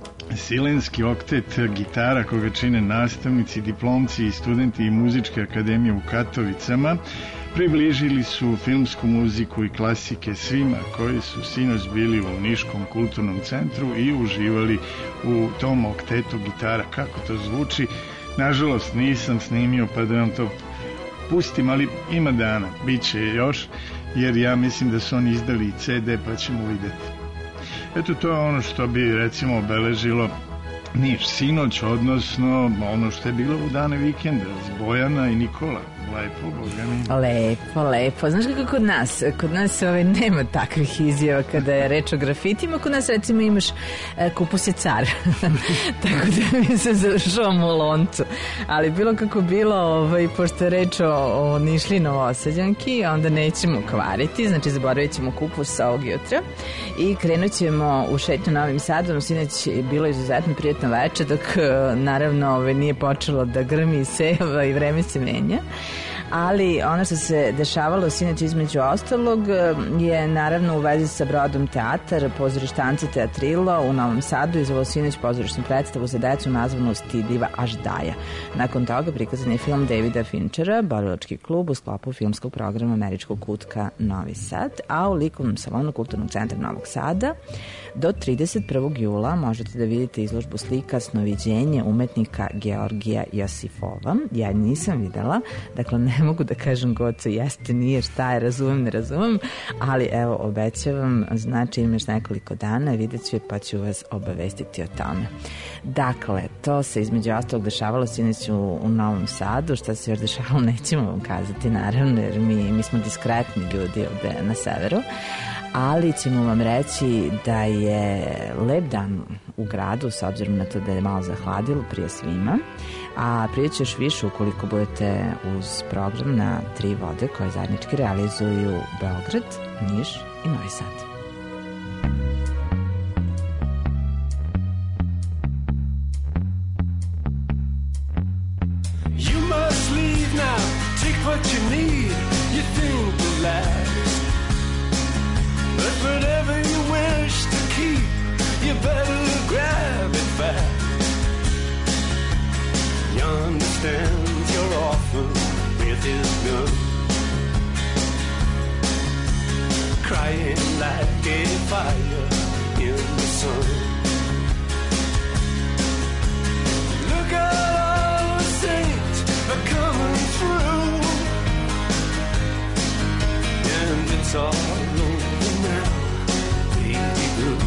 Silenski oktet gitara koga čine nastavnici, diplomci i studenti i muzičke akademije u Katovicama približili su filmsku muziku i klasike svima koji su sinoć bili u Niškom kulturnom centru i uživali u tom oktetu gitara. Kako to zvuči? Nažalost nisam snimio pa da vam to pustim, ali ima dana, bit će još, jer ja mislim da su oni izdali i ce de pa ćemo vidjeti. Eto, to je ono što bi recimo obeležilo Niš sinoć, odnosno ono što je bilo u dane vikenda, Bojana i Nikola. Lepo, Boga mi. Lepo, lepo. Znaš kako kod nas? Kod nas ovaj, nema takvih izjava kada je reč o grafitima. Kod nas recimo imaš e, kupus je car. Tako da mi se završavam u loncu. Ali bilo kako bilo, ovaj, pošto je reč o, o Nišli Novosađanki, onda nećemo kvariti. Znači zaboravit ćemo kupus ovog jutra. I krenut ćemo u šetnju Novim Sadom. Sinoć je bilo izuzetno prijatno večer, dok naravno ovaj, nije počelo da grmi i seva i vreme se menja. Ali ono što se dešavalo sinoć između ostalog je naravno u vezi sa Brodom teatar, pozorištanci Teatrilo u Novom Sadu izvelo sinoć pozorišnu predstavu za decu nazvanu Stidljiva Aždaja. Nakon toga prikazan je film Davida Finchera, Borilački klub u sklopu filmskog programa Američkog kutka Novi Sad, a u likovnom salonu Kulturnog centra Novog Sada do trideset prvog jula možete da vidite izložbu slika Snoviđenje umetnika Georgija Josifova. Ja nisam videla, dakle ne mogu da kažem goco jeste, nije, šta je, razumem, ne razumem, ali evo obećavam, znači imaš nekoliko dana, vidjet ću je pa ću vas obavestiti o tome. Dakle, to se između ostalog dešavalo sinoć u, u Novom Sadu, šta se još dešavalo nećemo vam kazati naravno, jer mi, mi smo diskretni ljudi ovde na severu, ali ćemo vam reći da je lep dan u gradu, s obzirom na to da je malo zahladilo prije svima, a prije će još više ukoliko budete uz program na tri vode koje zajednički realizuju Beograd, Niš i Novi Sad. You must leave now, take what you need, you think will last. But whatever you wish to keep, you better grab it fast. He understands your offer with his gun, crying like a fire in the sun. Look at all the saints are coming through, and it's all over now, baby blue.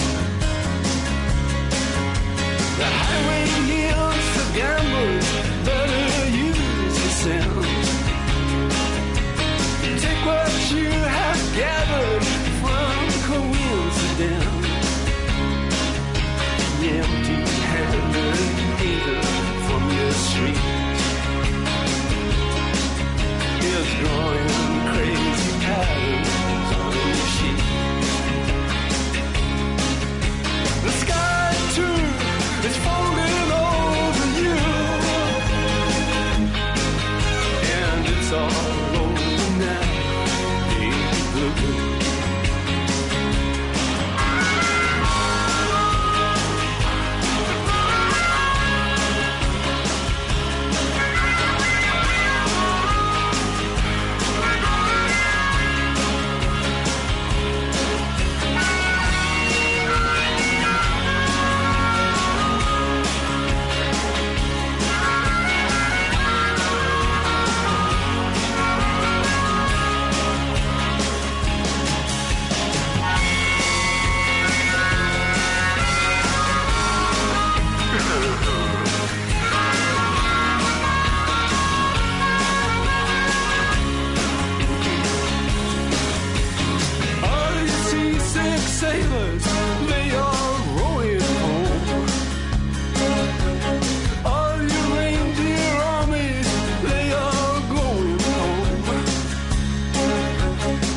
The highway yields for gamblers, better use your sense. Take what you have gathered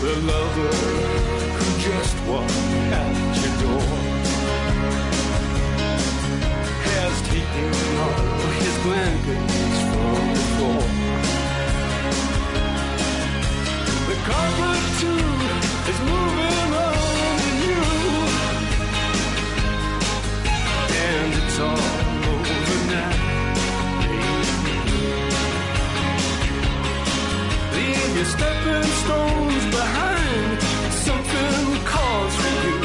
the lover who just walked out your door has taken all his blankets from the floor. The carpet too is moving on to you, and it's all over now. Leave your stepping stones behind, something calls for you.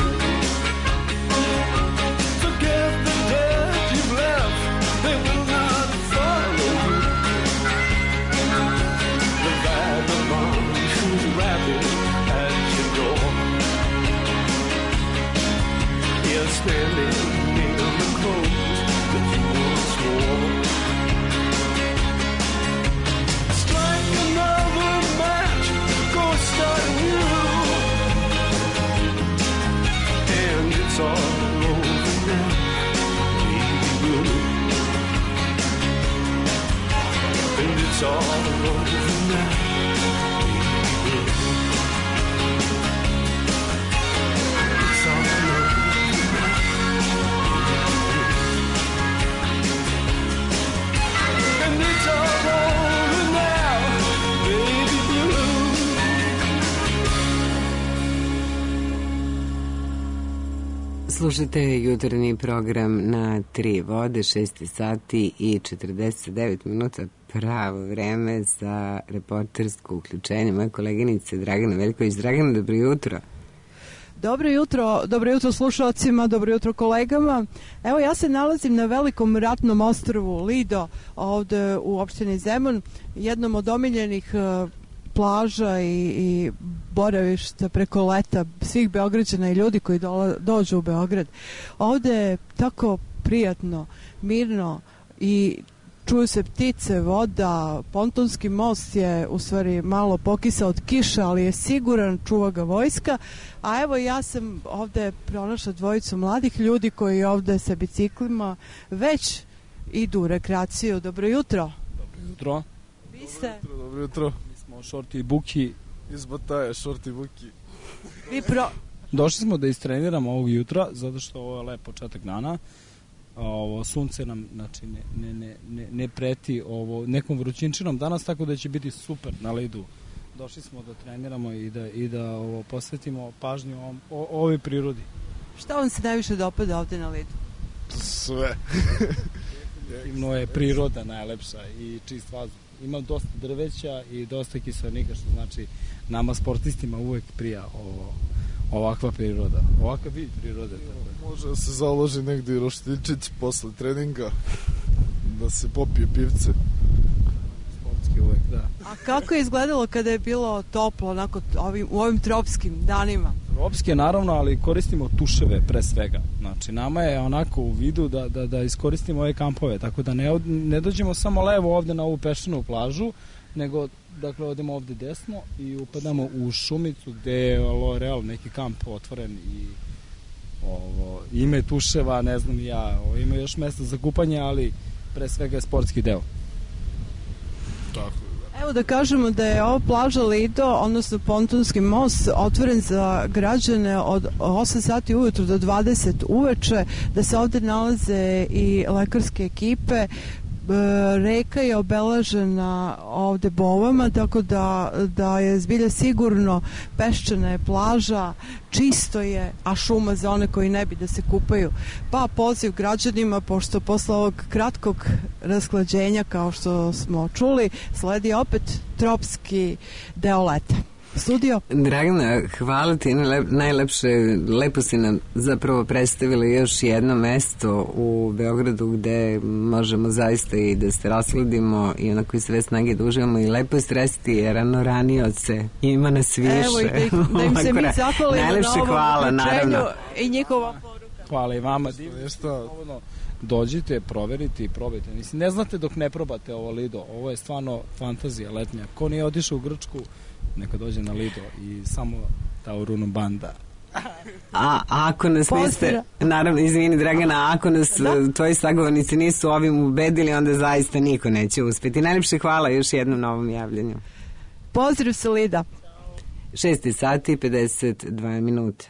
Forget the dead you've left, they will not follow you. The vagabond who's rapping at your door is standing in the clothes that you once wore. Strike another match, go start anew, and it's all over now, baby blue. And it's all over now, baby blue. It's all over now, and it's all over now, baby blue. Slušate jutarnji program na Tri vode, šest sati i četrdeset devet minuta, pravo vreme za reportersko uključenje moje koleginice Dragana Veljković. Dragana, dobro jutro. Dobro jutro, dobro jutro slušalcima, dobro jutro kolegama. Evo, ja se nalazim na velikom ratnom ostrvu Lido, ovde u opštini Zemun, jednom od omiljenih uh, plaža i, i boravišta preko leta svih Beograđana i ljudi koji dola, dođu u Beograd. Ovde je tako prijatno, mirno i čuju se ptice, voda, pontonski most je u stvari malo pokisao od kiša, ali je siguran, čuva ga vojska. A evo, ja sam ovde pronašla dvojicu mladih ljudi koji ovde sa biciklima već idu u rekreaciju. Dobro jutro. Dobro jutro. Vi ste? Dobro jutro, dobro jutro. Mi smo Šorti i Buki. Iz Bataja, Šorti i Buki. Vi pro... Došli smo da istreniramo ovog jutra, zato što ovo je lep početak dana. Ovo sunce nam, znači, ne, ne, ne, ne, ne preti ovo nekom vrućinčinom danas, tako da će biti super na lidu. Došli smo da treniramo i da, i da ovo, posvetimo pažnju o, o, ovoj prirodi. Šta vam se najviše dopada ovde na lidu? Sve. Definitivno je priroda najlepša i čist vazduh. Ima dosta drveća i dosta kiselnika, što znači nama sportistima uvek prija ovo, ovakva priroda, ovakav vid prirode. Može da se založi negdje i roštičić posle treninga, da se popije pivce. Sportski uvek, da. A kako je izgledalo kada je bilo toplo, onako ovim, u ovim tropskim danima? Tropske, naravno, ali koristimo tuševe pre svega. Znači, nama je onako u vidu da, da, da iskoristimo ove kampove, tako da ne, ne dođemo samo levo ovde na ovu peščanu plažu, nego, dakle, odemo ovde desno i upadamo u šumicu gde je L'Oreal, neki kamp otvoren i ovo, ime tuševa, ne znam ja, ovo, ima još mesta za kupanje, ali pre svega je sportski deo. Tako. Evo da kažemo da je ova plaža Lido, odnosno pontonski most, otvoren za građane od osam sati ujutru do dvadeset uveče, da se ovde nalaze i lekarske ekipe. Reka je obeležena ovde bovama, tako da, da je zbilja sigurno, peščana je plaža, čisto je, a šuma za one koji ne bi da se kupaju. Pa poziv građanima, pošto posle ovog kratkog rasklađenja, kao što smo čuli, sledi opet tropski deo leta. Studio. Dragana, hvala ti najlepše, lepo si nam zapravo predstavili još jedno mesto u Beogradu gde možemo zaista i da se rasladimo i onako i sve snage da uživamo i lepo je stresiti jer rano ranioce ima nas više. Evo i da, ih, da im se mi zahvalimo na ovom uključenju i njihova poruka. Hvala i vama. Dođite, proverite i probajte. Mislim, ne znate dok ne probate ovo Lido. Ovo je stvarno fantazija letnja. Ko nije otišao u Grčku, neka dođe na Lido i samo Taurunu banda. A ako nas niste, naravno, izvini Dragana, ako nas da? tvoji sagovornici nisu ovim ubedili, onda zaista niko neće uspjeti. Najljepše hvala još jednom na ovom javljanju. Pozdrav sa Lida. šest sati i pedeset dva minute.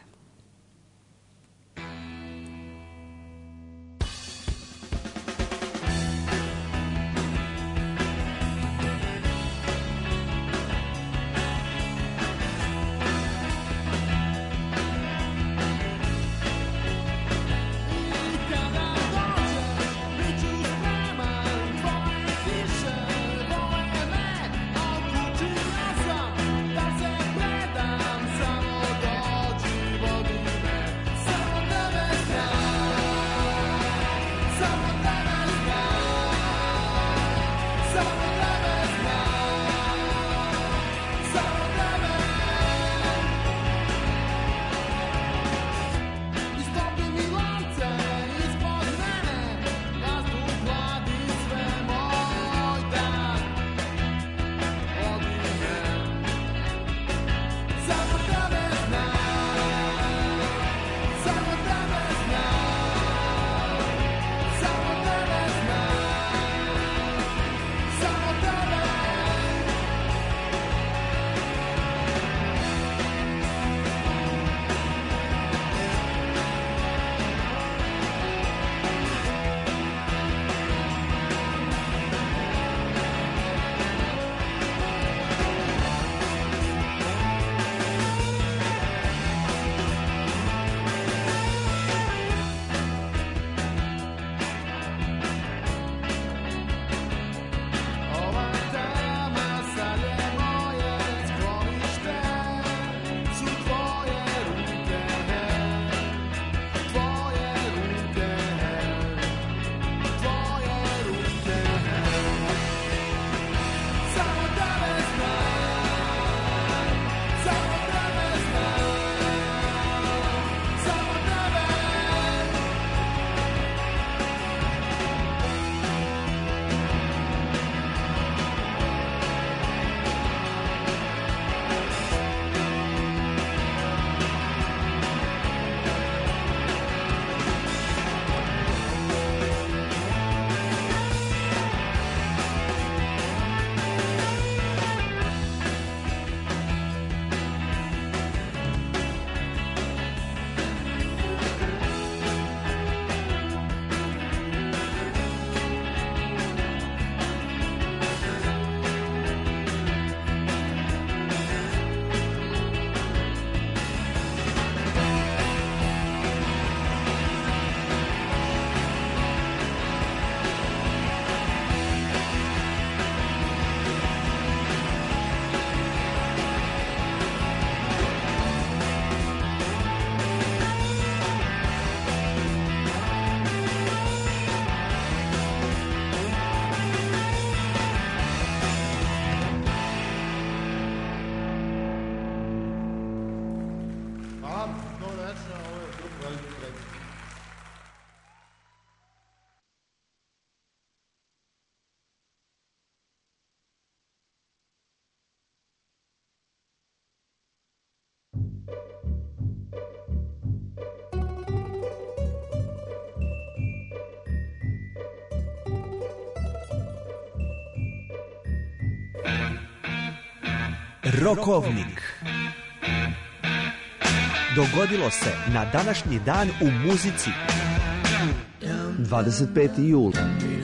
Rokovnik. Dogodilo se na današnji dan u muzici. dvadeset peti jul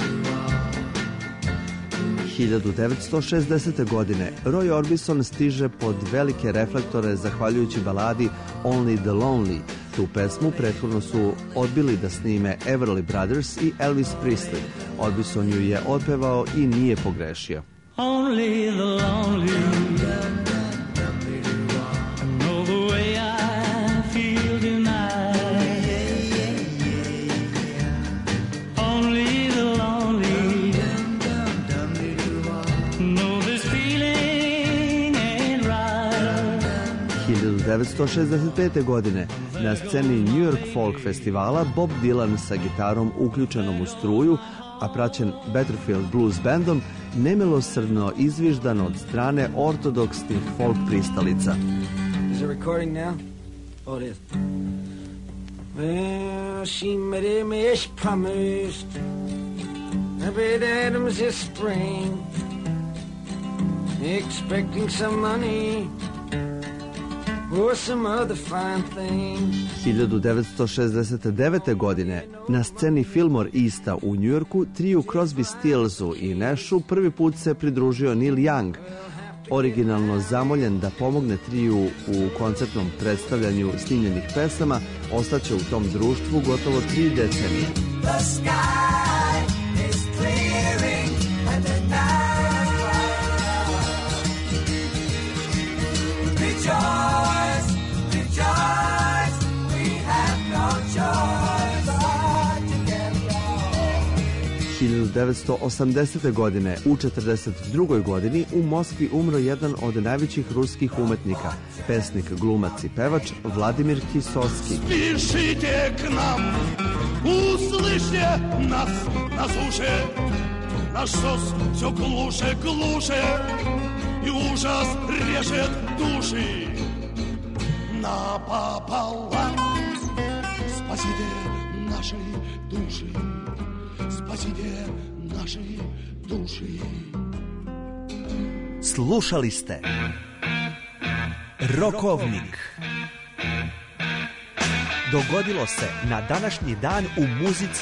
hiljadu devetsto šezdesete. godine Roy Orbison stiže pod velike reflektore zahvaljujući baladi Only the Lonely. Tu pesmu prethodno su odbili da snime Everly Brothers i Elvis Presley. Orbison ju je otpevao i nije pogrešio. Only the lonely know the way I feel tonight. Only the lonely know this feeling ain't right. hiljadu devetsto šezdeset pete. godine na sceni New York Folk Festivala Bob Dylan sa gitarom uključenom u struju, a praćen Butterfield Blues bandom, nemilosrdno izviždan od strane ortodoksnih folk pristalica. Is it recording now? Oh, it is. Well, she met him as promised. Every Adams this spring, expecting some money. course some other fine things. hiljadu devetsto šezdeset devete. godine na sceni Fillmore Easta u Njujorku triju Crosby, Stillsu i Nashu prvi put se pridružio Neil Young, originalno zamoljen da pomogne triju u koncertnom predstavljanju snimljenih pesama. Ostaće u tom društvu gotovo tri decenije. The sky is clearing and the night rejoice, rejoice, we have no choice but to get on. hiljadu devetsto osamdesete. godine, u četrdeset drugoj. godini, u Moskvi umro jedan od najvećih ruskih umetnika, pesnik, glumac i pevač Vladimir Kisovski. Спешите к нам, услышьте нас на суше. Наш сос все глуше, глуше, и ужас режет души напополам. Спасите наши души, spasite naše duši. Slušali ste Rokovnik. Dogodilo se na današnji dan u muzici.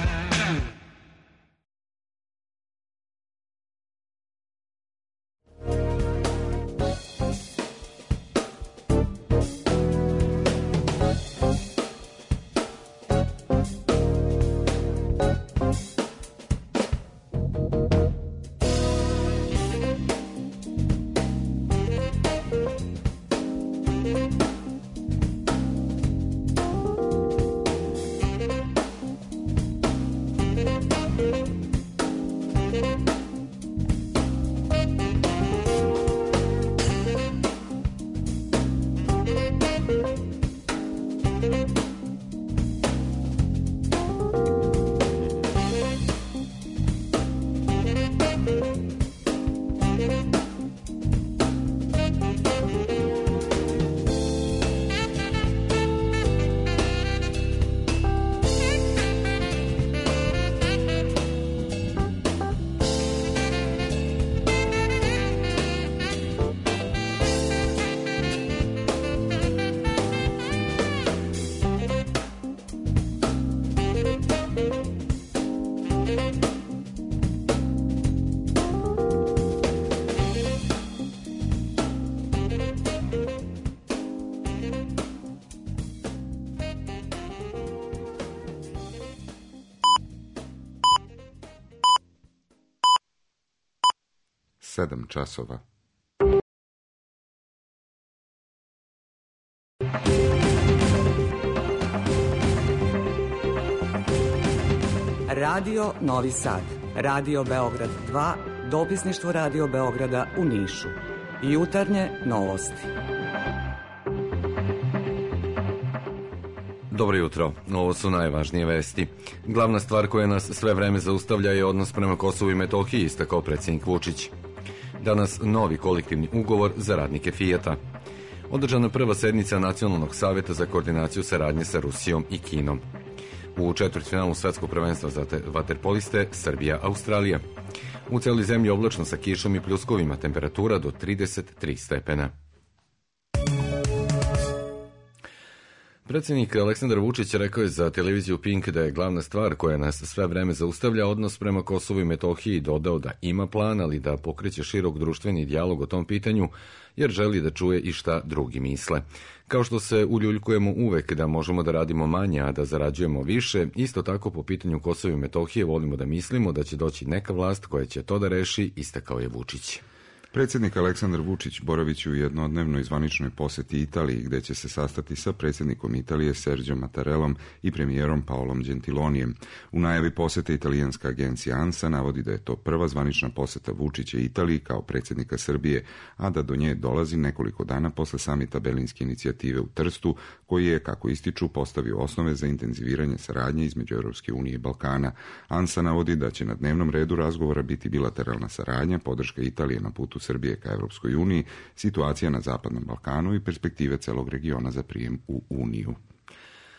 sedam časova. Radio Novi Sad, Radio Beograd dva, dopisništvo Radio Beograda u Nišu. Jutarnje novosti. Dobro jutro, ovo su najvažnije vesti. Glavna stvar koja nas sve vreme zaustavlja je odnos prema Kosovu i Metohiji, istakao predsjednik Vučić. Danas novi kolektivni ugovor za radnike Fijata. Održana prva sednica Nacionalnog savjeta za koordinaciju saradnje sa Rusijom i Kinom. U četvrtfinalu svetskog prvenstva za vaterpoliste Srbija-Australija. U cijeloj zemlji oblačno sa kišom i pljuskovima, temperatura do trideset tri stepena. Predsjednik Aleksandar Vučić rekao je za televiziju Pink da je glavna stvar koja nas sve vreme zaustavlja odnos prema Kosovu i Metohiji i dodao da ima plan, ali da pokreće širok društveni dijalog o tom pitanju, jer želi da čuje i šta drugi misle. Kao što se uljuljkujemo uvek da možemo da radimo manje, a da zarađujemo više, isto tako po pitanju Kosova i Metohije volimo da mislimo da će doći neka vlast koja će to da reši, istakao je Vučić. Predsjednik Aleksandar Vučić boravit će u jednodnevnoj zvaničnoj posjeti Italiji, gdje će se sastati sa predsjednikom Italije Serđom Mattarellom i premijerom Paolom Gentilonijem. U najavi posjete italijanska agencija ANSA navodi da je to prva zvanična posjeta Vučića Italiji kao predsjednika Srbije, a da do nje dolazi nekoliko dana posle samita Berlinske inicijative u Trstu, koji je, kako ističu, postavio osnove za intenziviranje saradnje između Europske unije i Balkana. ANSA navodi da će na dnevnom redu razgovora biti bilateralna saradnja, podrška Italije na putu Srbije ka Evropskoj uniji, situacija na Zapadnom Balkanu i perspektive celog regiona za prijem u Uniju.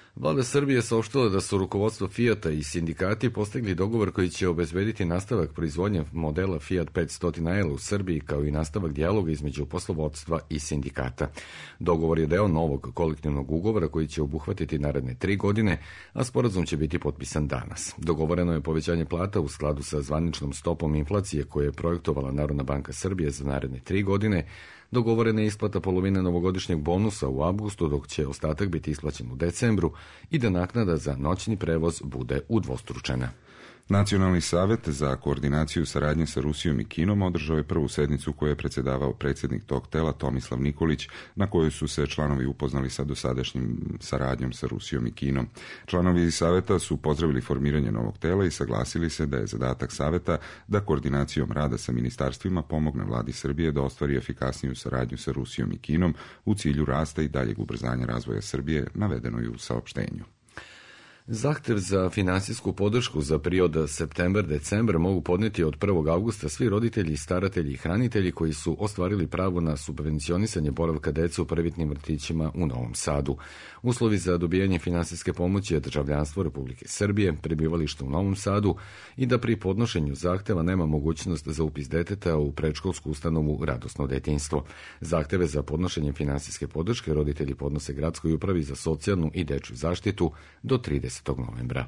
Vlada Srbije saopštila da su rukovodstvo Fijata i sindikati postigli dogovor koji će obezbediti nastavak proizvodnje modela Fiat petsto L u Srbiji, kao i nastavak dijaloga između poslovodstva i sindikata. Dogovor je deo novog kolektivnog ugovora koji će obuhvatiti naredne tri godine, a sporazum će biti potpisan danas. Dogovoreno je povećanje plata u skladu sa zvaničnom stopom inflacije koje je projektovala Narodna banka Srbije za naredne tri godine. Dogovorena je isplata polovine novogodišnjeg bonusa u avgustu, dok će ostatak biti isplaćen u decembru i da naknada za noćni prevoz bude udvostručena. Nacionalni savet za koordinaciju saradnje sa Rusijom i Kinom održao je prvu sednicu koju je predsjedavao predsjednik tog tela Tomislav Nikolić, na kojoj su se članovi upoznali sa dosadašnjim saradnjom sa Rusijom i Kinom. Članovi saveta su pozdravili formiranje novog tela i saglasili se da je zadatak saveta da koordinacijom rada sa ministarstvima pomogne vladi Srbije da ostvari efikasniju saradnju sa Rusijom i Kinom u cilju rasta i daljeg ubrzanja razvoja Srbije, navedeno je u saopštenju. Zahtev za finansijsku podršku za period septembar-decembar mogu podneti od prvog avgusta svi roditelji, staratelji i hranitelji koji su ostvarili pravo na subvencionisanje boravka dece u prvitnim vrtićima u Novom Sadu. Uslovi za dobijanje finansijske pomoći je državljanstvo Republike Srbije, prebivalište u Novom Sadu i da pri podnošenju zahteva nema mogućnost za upis deteta u predškolsku ustanovu Radosno detinjstvo. Zahteve za podnošenje finansijske podrške roditelji podnose Gradskoj upravi za socijalnu i dečju zaštitu do tridesetog novembra.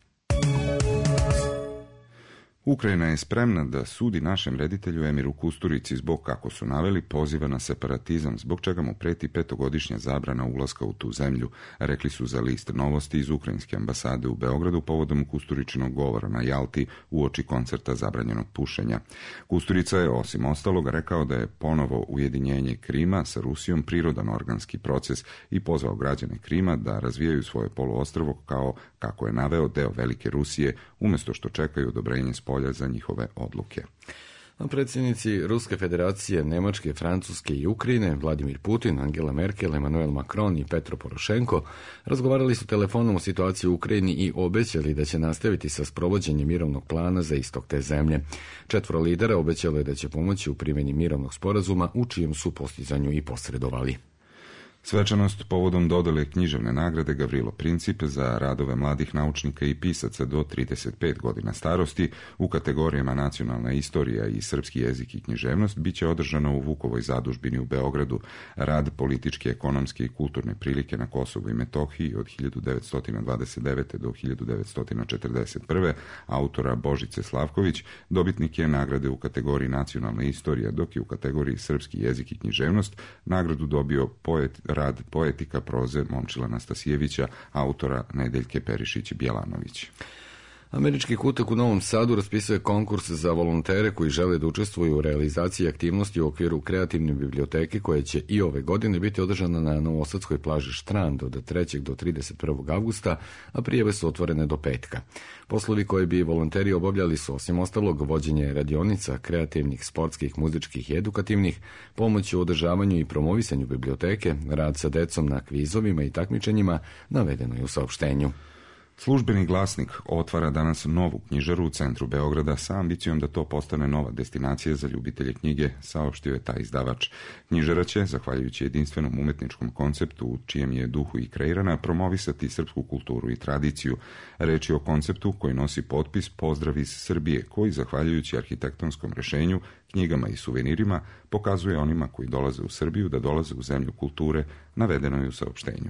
Ukrajina je spremna da sudi našem reditelju Emiru Kusturici zbog, kako su naveli, poziva na separatizam, zbog čega mu preti petogodišnja zabrana ulaska u tu zemlju, rekli su za list Novosti iz Ukrajinske ambasade u Beogradu povodom Kusturičinog govora na Jalti uoči koncerta zabranjenog pušenja. Kusturica je osim ostaloga rekao da je ponovo ujedinjenje Krima sa Rusijom prirodan organski proces i pozvao građane Krima da razvijaju svoje poluostrvo kao, kako je naveo, deo Velike Rusije, umjesto što čekaju odobrenje spolja za njihove odluke. Predsjednici Ruske federacije, Nemačke, Francuske i Ukrajine, Vladimir Putin, Angela Merkel, Emmanuel Macron i Petro Porošenko razgovarali su telefonom o situaciji u Ukrajini i obećali da će nastaviti sa sprovođenjem mirovnog plana za istok te zemlje. Četvoro lidera obećalo je da će pomoći u primjeni mirovnog sporazuma u čijem su postizanju i posredovali. Svečanost povodom dodele književne nagrade Gavrilo Princip za radove mladih naučnika i pisaca do trideset pet godina starosti u kategorijama nacionalna istorija i srpski jezik i književnost biće održana u Vukovoj zadužbini u Beogradu. Rad političke, ekonomske i kulturne prilike na Kosovu i Metohiji od hiljadu devetsto dvadeset devete. do hiljadu devetsto četrdeset prve. autora Božice Slavković dobitnik je nagrade u kategoriji nacionalna istorija, dok je u kategoriji srpski jezik i književnost nagradu dobio poet rad poetika proze Momčila Nastasijevića, autora Nedeljke Perišić-Bjelanović. Američki kutak u Novom Sadu raspisuje konkurs za volontere koji žele da učestvuju u realizaciji aktivnosti u okviru kreativne biblioteke koja će i ove godine biti održana na novosadskoj plaži Štrand od trećeg do trideset prvog avgusta, a prijave su otvorene do petka. Poslovi koje bi volonteri obavljali su osim ostalog vođenje radionica, kreativnih, sportskih, muzičkih i edukativnih, pomoć u održavanju i promovisanju biblioteke, rad sa decom na kvizovima i takmičenjima, navedeno je u saopštenju. Službeni glasnik otvara danas novu knjižaru u centru Beograda sa ambicijom da to postane nova destinacija za ljubitelje knjige, saopštio je taj izdavač. Knjižara će, zahvaljujući jedinstvenom umetničkom konceptu u čijem je duhu i kreirana, promovisati srpsku kulturu i tradiciju. Reč je o konceptu koji nosi potpis Pozdrav iz Srbije, koji, zahvaljujući arhitektonskom rešenju, knjigama i suvenirima, pokazuje onima koji dolaze u Srbiju da dolaze u zemlju kulture, navedeno je u saopštenju.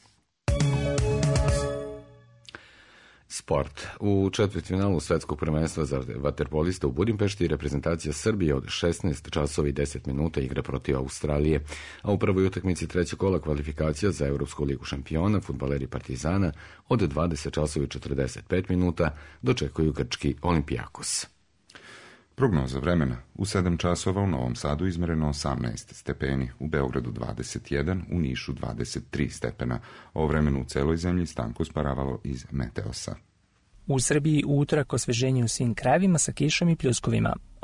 Sport. U četvrtfinalu svetskog prvenstva za vaterpolista u Budimpešti reprezentacija Srbije od šesnaest časova i deset minuta igra protiv Australije, a u prvoj utakmici trećeg kola kvalifikacija za Evropsku ligu šampiona fudbaleri Partizana od dvadeset časova i četrdeset pet minuta dočekuju grčki Olimpijakos. Prognoza vremena. U sedam časova u Novom Sadu izmereno osamnaest stepeni, u Beogradu dvadeset jedan, u Nišu dvadeset tri stepena. O vremenu u celoj zemlji Stanko sparavalo iz Meteosa. U Srbiji utorak osveženje u svim krajevima sa kišom i pljuskovima.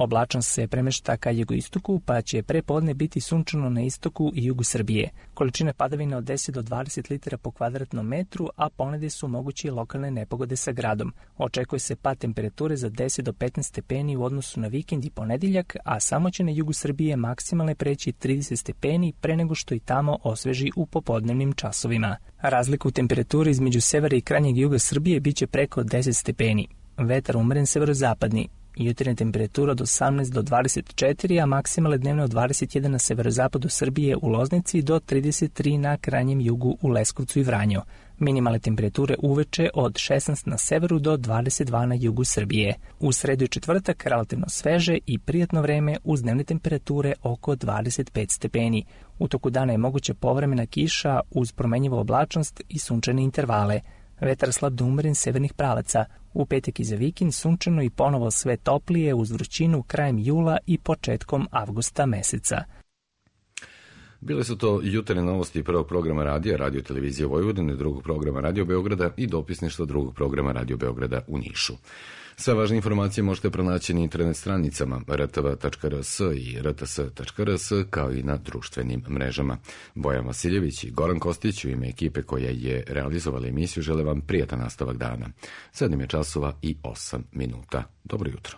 Oblačnost se premešta ka jugoistoku, pa će prepodne biti sunčano na istoku i jugu Srbije. Količine padavina od deset do dvadeset litara po kvadratnom metru, a ponede su mogući lokalne nepogode sa gradom. Očekuje se pad temperature za deset do petnaest stepeni u odnosu na vikend i ponedeljak, a samo će na jugu Srbije maksimalne preći trideset stepeni pre nego što i tamo osveži u popodnevnim časovima. Razlika u temperaturi između severa i krajnjeg juga Srbije biće preko deset stepeni. Vetar umeren severozapadni. Jutarnja temperatura od osamnaest do dvadeset četiri, a maksimalne dnevne od dvadeset jedan na severozapadu Srbije u Loznici do trideset tri na krajnjem jugu u Leskovcu i Vranju. Minimalne temperature uveče od šesnaest na severu do dvadeset dva na jugu Srbije. U sredu i četvrtak relativno sveže i prijatno vreme uz dnevne temperature oko dvadeset pet stepeni. U toku dana je moguća povremena kiša uz promenjivu oblačnost i sunčane intervale. Vetar slab do umeren severnih pravaca. U petak i za vikend sunčano i ponovo sve toplije uz vrućinu krajem jula i početkom avgusta meseca. Bile su to jutarnje novosti prvog programa radija, Radio televizije Vojvodine, drugog programa Radio Beograda i dopisništvo drugog programa Radio Beograda u Nišu. Sve važne informacije možete pronaći na internet stranicama r t v tačka r s i r t s tačka r s kao i na društvenim mrežama. Bojan Vasiljević i Goran Kostić u ime ekipe koja je realizovala emisiju žele vam prijatan nastavak dana. sedam je časova i osam minuta. Dobro jutro.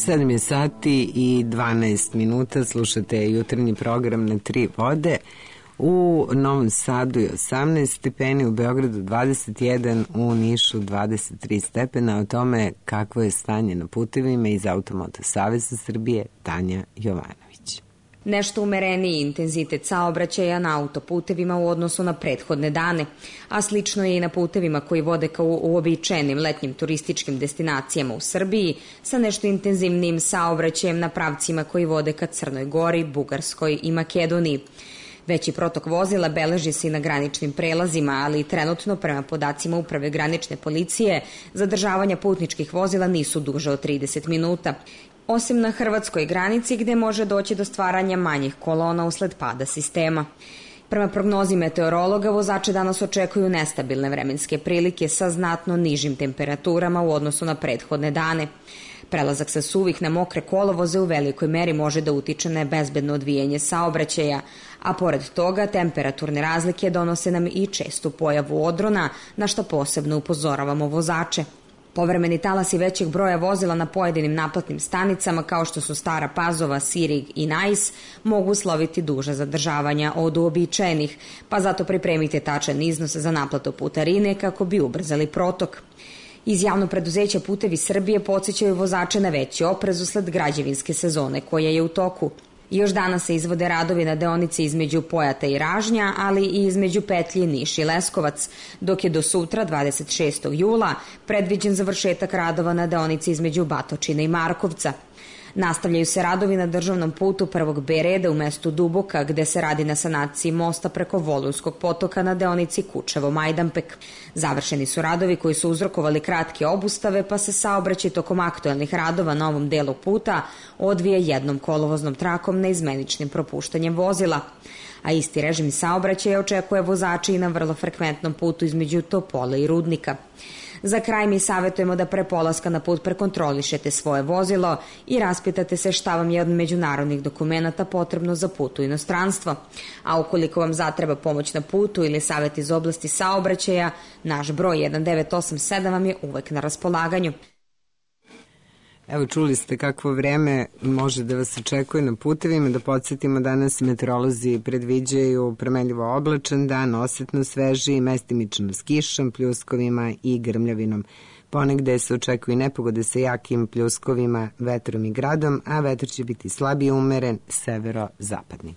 sedam je sati i dvanaest minuta, slušate jutarnji program na Tri vode. U Novom Sadu je osamnaest stepeni, u Beogradu dvadeset jedan, u Nišu dvadeset tri stepena. O tome kakvo je stanje na putevima iz Automoto Saveza Srbije, Tanja Jovanović. Nešto umereniji intenzitet saobraćaja na autoputevima u odnosu na prethodne dane, a slično je i na putevima koji vode ka uobičajenim letnjim turističkim destinacijama u Srbiji, sa nešto intenzivnijim saobraćajem na pravcima koji vode ka Crnoj Gori, Bugarskoj i Makedoniji. Veći protok vozila beleži se i na graničnim prelazima, ali i trenutno, prema podacima Uprave granične policije, zadržavanja putničkih vozila nisu duže od trideset minuta. Osim na hrvatskoj granici gde može doći do stvaranja manjih kolona usled pada sistema. Prema prognozi meteorologa, vozače danas očekuju nestabilne vremenske prilike sa znatno nižim temperaturama u odnosu na prethodne dane. Prelazak sa suvih na mokre kolovoze u velikoj meri može da utiče na bezbedno odvijanje saobraćaja, a pored toga temperaturne razlike donose nam i čestu pojavu odrona, na što posebno upozoravamo vozače. Povremeni talasi većeg broja vozila na pojedinim naplatnim stanicama kao što su Stara Pazova, Sirig i Najs mogu usloviti duža zadržavanja od uobičajenih, pa zato pripremite tačan iznos za naplatu putarine kako bi ubrzali protok. Iz javnog preduzeća Putevi Srbije podsjećaju vozače na veći oprez usled građevinske sezone koja je u toku. Još danas se izvode radovi na deonici između Pojata i Ražnja, ali i između petlji Niš i Leskovac, dok je do sutra, dvadeset šestog jula, predviđen završetak radova na deonici između Batočine i Markovca. Nastavljaju se radovi na državnom putu prvog B reda u mestu Duboka, gde se radi na sanaciji mosta preko Volujskog potoka na deonici Kučevo-Majdanpek. Završeni su radovi koji su uzrokovali kratke obustave, pa se saobraćaj tokom aktuelnih radova na ovom delu puta odvija jednom kolovoznom trakom neizmeničnim propuštanjem vozila. A isti režim saobraćaja očekuje vozači i na vrlo frekventnom putu između Topole i Rudnika. Za kraj mi savjetujemo da pre polaska na put prekontrolišete svoje vozilo i raspitate se šta vam je od međunarodnih dokumenata potrebno za put u inostranstvo. A ukoliko vam zatreba pomoć na putu ili savjet iz oblasti saobraćaja, naš broj jedan devet osam sedam vam je uvek na raspolaganju. Evo, čuli ste kakvo vreme može da vas očekuje na putevima. Da podsjetimo, danas meteorolozi predviđaju promenljivo oblačan dan, osetno sveži, mestimično s kišom, pljuskovima i grmljavinom. Ponegde se očekuju nepogode sa jakim pljuskovima, vetrom i gradom, a vetar će biti slabiji umeren, severo-zapadni.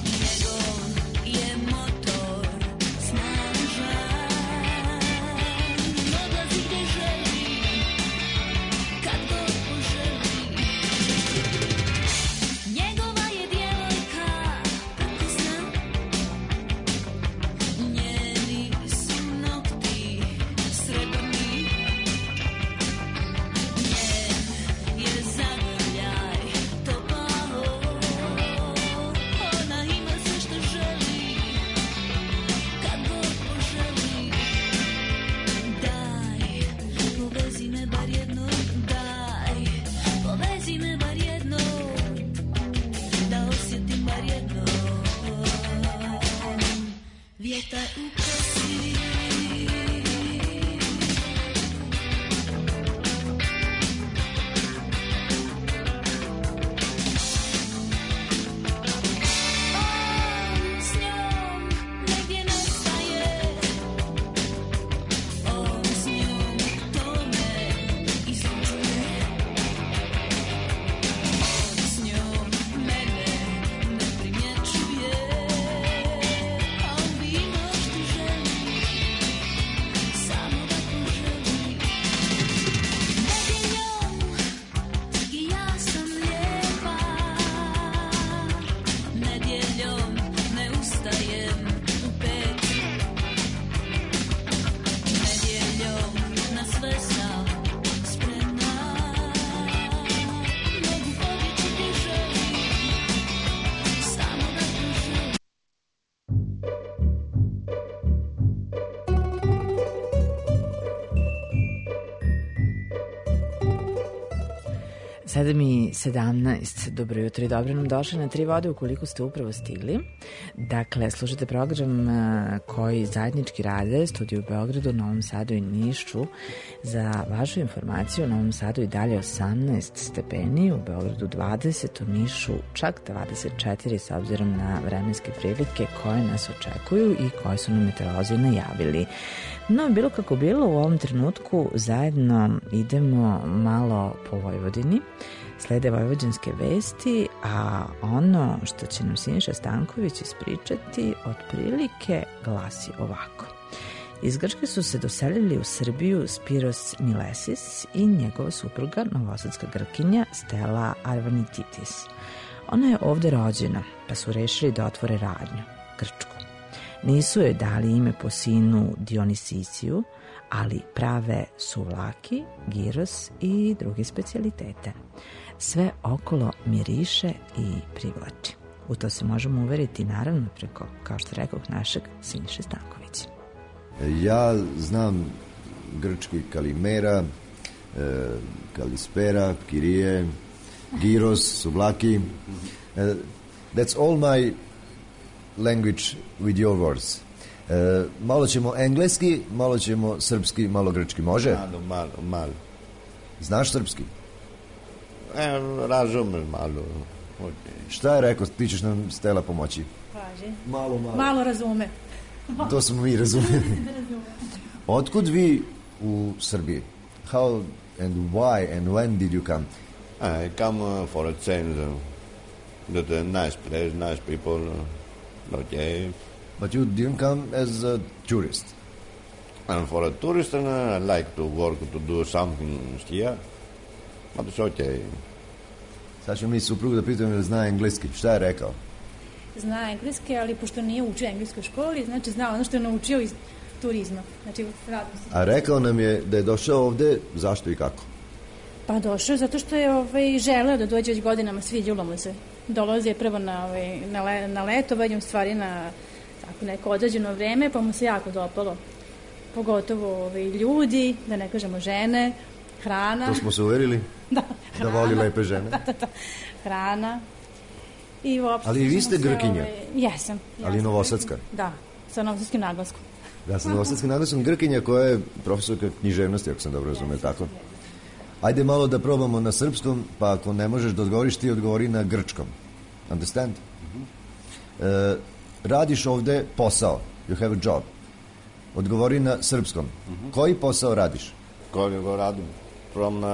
Motor snažan sedam i sedamnaest. Dobro jutro i dobro nam došli na Tri vode ukoliko ste upravo stigli. Dakle, slušate program koji zajednički rade Studiju u Beogradu, Novom Sadu i Nišu. Za vašu informaciju, u Novom Sadu i dalje osamnaest stepeni, u Beogradu dvadeset, u Nišu čak dvadeset četiri s obzirom na vremenske prilike koje nas očekuju i koje su nam meteorolozi najavili. No, bilo kako bilo, u ovom trenutku zajedno idemo malo po Vojvodini. Slede vojvođanske vesti, a ono što će nam Siniša Stanković ispričati otprilike glasi ovako. Iz Grčke su se doselili u Srbiju Spiros Milesis i njegova supruga, novosadska Grkinja Stella Arvanititis. Ona je ovde rođena, pa su rešili da otvore radnju, Grčku. Nisu joj dali ime po sinu Dionisiciju, ali prave suvlaki, giros i druge specijalitete. Sve okolo miriše i privlači. U to se možemo uveriti naravno preko, kao što rekao, našeg Siniše Stankovića. Ja znam grčki kalimera, kalispera, kirije, giros, suvlaki. That's all my language with your words. E, malo ćemo engleski, malo ćemo srpski, malo grčki. Može? Malo, malo, malo. Znaš srpski? E, razumem malo. Okay. Šta je rekao? Ti ćeš nam, Stella, pomoći. Kaži. Malo, malo. Malo razume. To smo mi razumeli. Otkud vi u Srbiji? How and why and when did you come? I come for a change. That a nice place, nice people. Okay. But you didn't come as a tourist. And for a tourist, and I like to work, to do something here. But it's okay. Sad ćemo mi suprugu da pitamo da zna engleski. Šta je rekao? Zna engleski, ali pošto nije učio engleskoj školi, znači zna ono što je naučio iz turizma. Znači, radno se. A rekao nam je da je došao ovde, zašto i kako? Pa došao zato što je ovaj, želeo da dođe već godinama, sviđalo mu se. Dolazi je prvo na, ovaj, na, le, na letovanje, u stvari na tako neko određeno vreme, pa mu se jako dopalo. Pogotovo ovaj, ljudi, da ne kažemo žene, hrana. To smo se uverili? Da, hrana. Da voli lepe žene. Da, da, da. Hrana. I uopšte, ali i vi ste Grkinja? Ovaj, jesam. Ali novosadska? Da, sa novosadskim naglaskom. Da, sa novosadskim naglaskom. Grkinja koja je profesorka književnosti, ako sam dobro razumio, tako? Ajde malo da probamo na srpskom, pa ako ne možeš da odgovoriš, ti odgovori na grčkom. Understand? Uh-huh. E, radiš ovde posao. You have a job. Odgovori na srpskom. Uh-huh. Koji posao radiš? Koji go radim? From...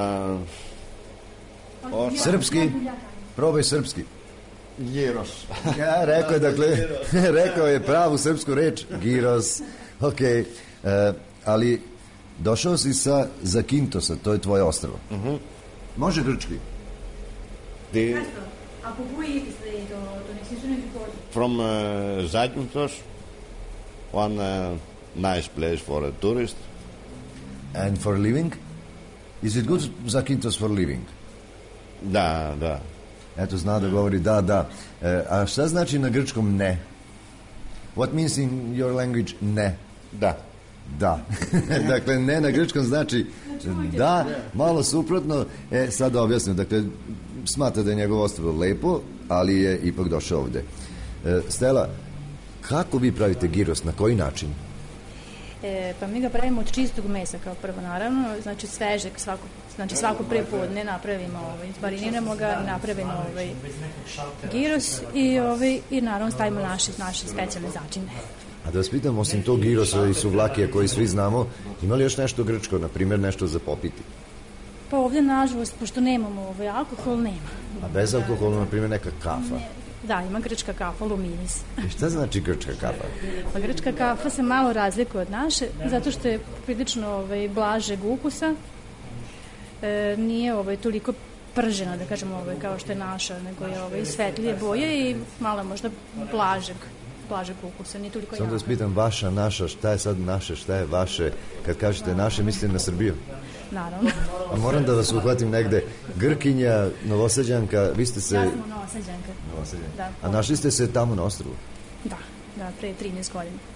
Uh, srpski? Probaj srpski. Giros. Ja, rekao je, dakle, rekao je pravu srpsku reč. Giros. Ok. E, ali... Došao si sa Zakintosa, to je tvoje ostrvo. Uh-huh. Može grčki? Ti... Ako budete do, do nesličnog reporta. From uh, Zakintos, one uh, nice place for a tourist. And for living? Is it good Zakintos for living? Da, da. Eto, zna da govori da, da. E, a šta znači na grčkom ne? What means in your language ne? Da. Da. Dakle, ne na grčkom znači da, malo suprotno. E, sad da objasnim. Dakle, smatra da je njegovo ostrvo lepo, ali je ipak došao ovde. E, Stella, kako vi pravite giros? Na koji način? E, pa mi ga pravimo od čistog mesa kao prvo, naravno. Znači svežeg, svako, znači svako prepodne napravimo, ovaj, mariniramo ga, napravimo ovaj, giros i, ovaj, i naravno stavimo naše, naše specijalne začine. A da vas pitam, osim tog girosa i suvlakija koji svi znamo, ima li još nešto grčko, na primjer nešto za popiti? Pa ovdje, nažalost, pošto nemamo ovaj alkohol, nema. A bez alkohola, na primjer, neka kafa? Ne. Da, ima grčka kafa, luminis. I šta znači grčka kafa? Pa grčka kafa se malo razlikuje od naše, zato što je prilično ovaj, blažeg ukusa, e, nije ovaj, toliko pržena, da kažemo, ovaj, kao što je naša, nego je ovaj, svetlije boje i malo možda blažeg. blažeg ukusa, nije toliko jako. Samo da vas pitam, vaša, naša, šta je sad naše, šta je vaše? Kad kažete naše, mislite na Srbiju? Naravno. A moram da vas uhvatim negde. Grkinja, Novosađanka, vi ste se... Ja sam Novosađanka. Novosađanka. Da. A našli ste se tamo na ostrvu? Da, da, pre trinaest godina.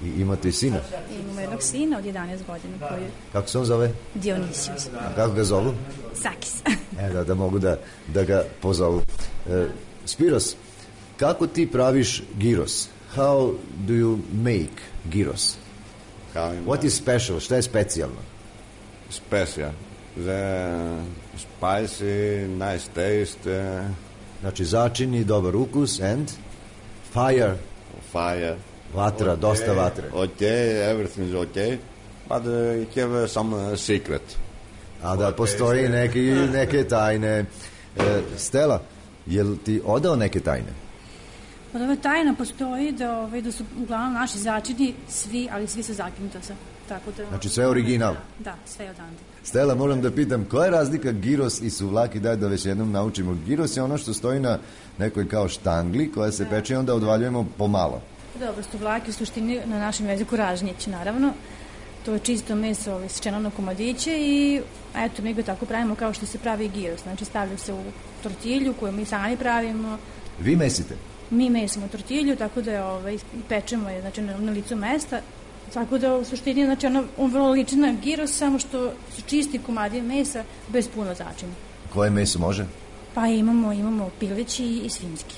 I imate i sina? Imamo jednog sina od jedanaest godina koji... Kako se on zove? Dionisius. A kako ga zovu? Sakis. E, da, da mogu da, da ga pozovu. E, Spiros, kako ti praviš gyros? How do you make gyros? What is special? Šta je specijalno? Special. The spicy, nice taste. Uh, znači začini, dobar ukus and fire. Fire. Vatra, okay. Dosta vatre. Okay, everything is okay. But uh, you have some uh, secret. A da postoji neki, neke tajne. E, Stela, jel ti odao neke tajne? Od ove tajna postoji da, ove, da su uglavnom naši začini svi, ali svi su zakinutosa. Tako da, znači sve original? Da, da, sve odande. Stela, moram da pitam, koja je razlika gyros i suvlaki, daj da već jednom naučimo. Gyros je ono što stoji na nekoj kao štangli koja se peče i onda odvaljujemo pomalo. Dobro, suvlaki u suštini na našem jeziku ražnjeć, naravno. To je čisto meso isečeno na komadiće i eto, mi ga tako pravimo kao što se pravi gyros. Znači stavlja se u tortilju koju mi sami pravimo. Vi mesite? Mi mesimo tortilju, tako da je ovaj, pečemo je, znači, na, na licu mesta. Tako da u suštini, znači, ono, on vrlo liči na gyros, samo što su čisti komadi mesa bez puno začina. Koje meso može? Pa imamo, imamo pileći i svinjski.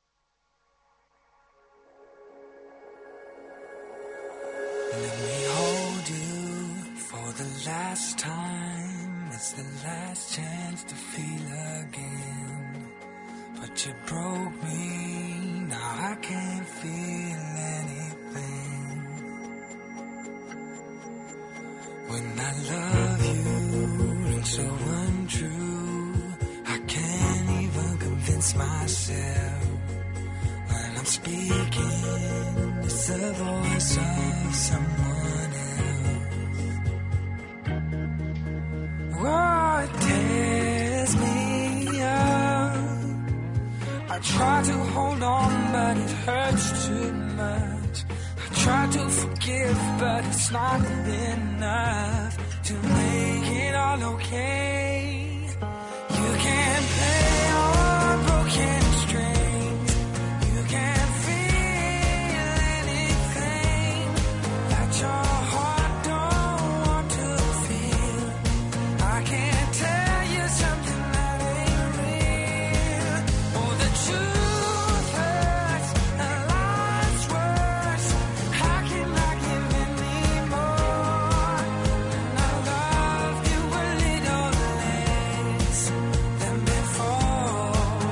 Let me hold you for the last time. It's the last chance to feel again. But you broke me, now I can't feel anything. When I love you, it's so untrue. I can't even convince myself. When I'm speaking, it's the voice of someone else. Oh, it tears me up. I try to hold on, but it hurts too much. I try to forgive, but it's not enough to make it all okay. You can't play on broken strings. You can't feel anything that your heart don't want to feel. I can't tell you something that ain't real. Oh, the truth hurts and life's worse. How can I give anymore? And I love you a little less than before.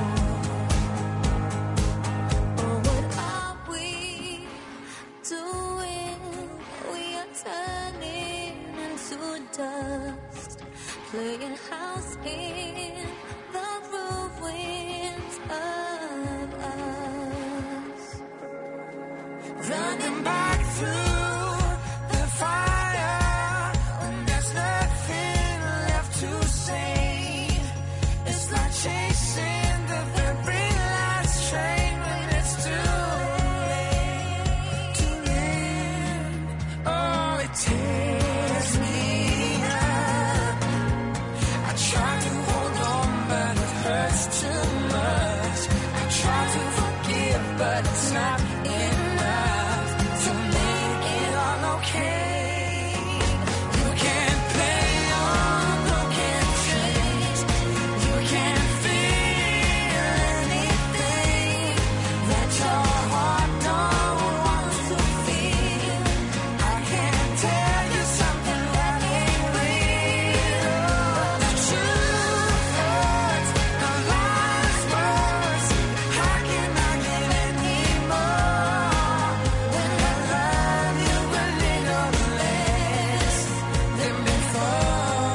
Oh, what are we doing? We are turning into dust, playing house in the ruins of us. Running back through the fire when there's nothing left to say. It's like chasing the very last train when it's too late, too late. Oh, it tears me up. I try to hold on, but it hurts too much. I try to forgive, but it's not enough to make it all okay. You can't play on broken strings. You can't feel anything that your heart don't want to feel. I can't tell you something that ain't real. The truth hurts and life's worse. How can I give anymore when I love you a little less than before?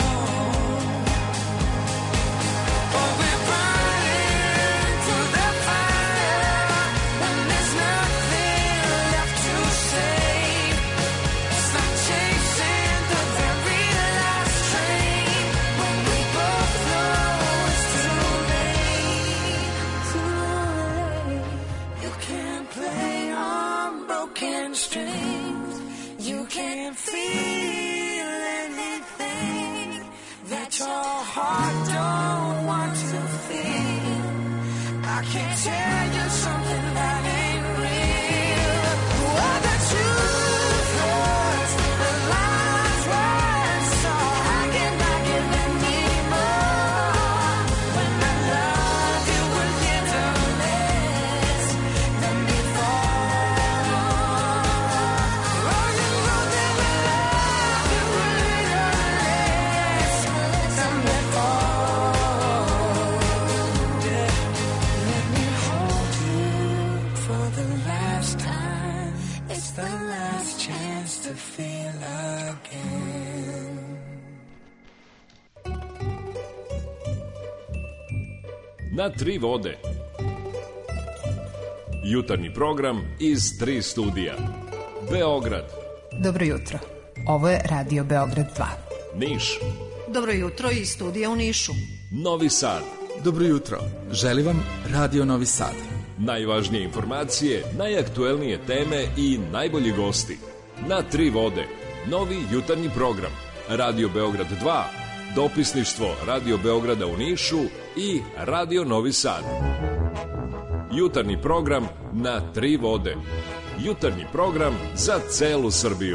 Oh, we're burning through the fire when there's nothing left to say. It's like chasing the very last train when we both know it's too late, too late. You can't play on broken strings. You can't feel anything that your heart don't want to feel. I can't tell you something that ain't real. Oh, the truth na tri vode. Jutarnji program iz tri studija. Beograd. Dobro jutro. Ovo je Radio Beograd dva. Niš. Dobro jutro iz studija u Nišu. Novi Sad. Dobro jutro. Želim vam Radio Novi Sad. Najvažnije informacije, najaktuelnije teme i najbolji gosti. Na tri vode. Novi jutarnji program. Radio Beograd dva, dopisništvo Radio Beograda u Nišu i Radio Novi Sad. Jutarnji program na tri vode. Jutarnji program za celu Srbiju.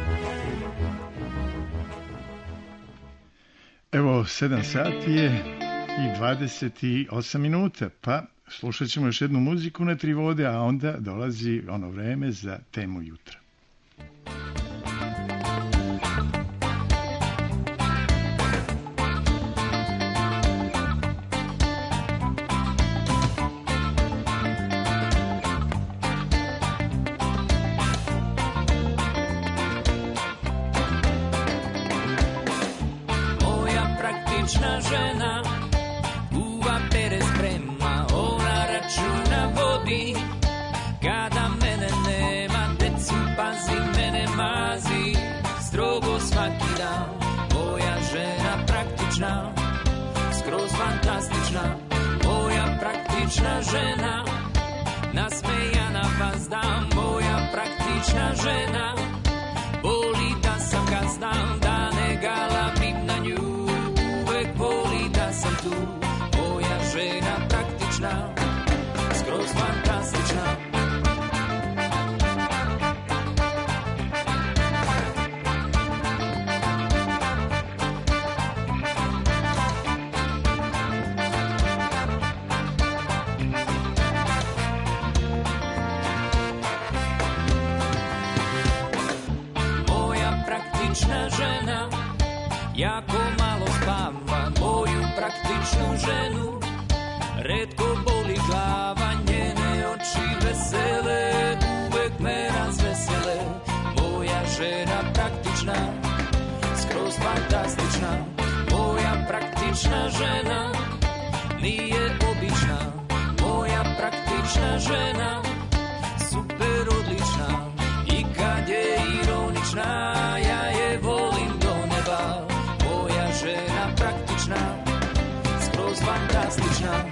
Evo, sedam sati je i dvadeset osam minuta, pa slušat ćemo još jednu muziku na tri vode, a onda dolazi ono vreme za temu jutra. Žena kuva pere sprema, ona računa vodi. Kada mene nema, decu pazi, mene mazi strogo svaki dan. Moja žena praktična, skroz fantastična. Moja praktična žena, nasmejana vas dam. Moja praktična žena, voli da sam gazdan, da ne galabim na nju. Voli da sam tu, moja žena praktična, skroz fantastična. Moja praktična žena jako malo spava, moju praktičnu ženu retko boli glava, njene oči vesele uvek me razvesele. Moja žena praktična, skroz fantastična. Moja praktična žena nije obična. Moja praktična žena super odlična. I kad je ironična, ja je volim do neba. Moja žena praktična, skroz fantastična.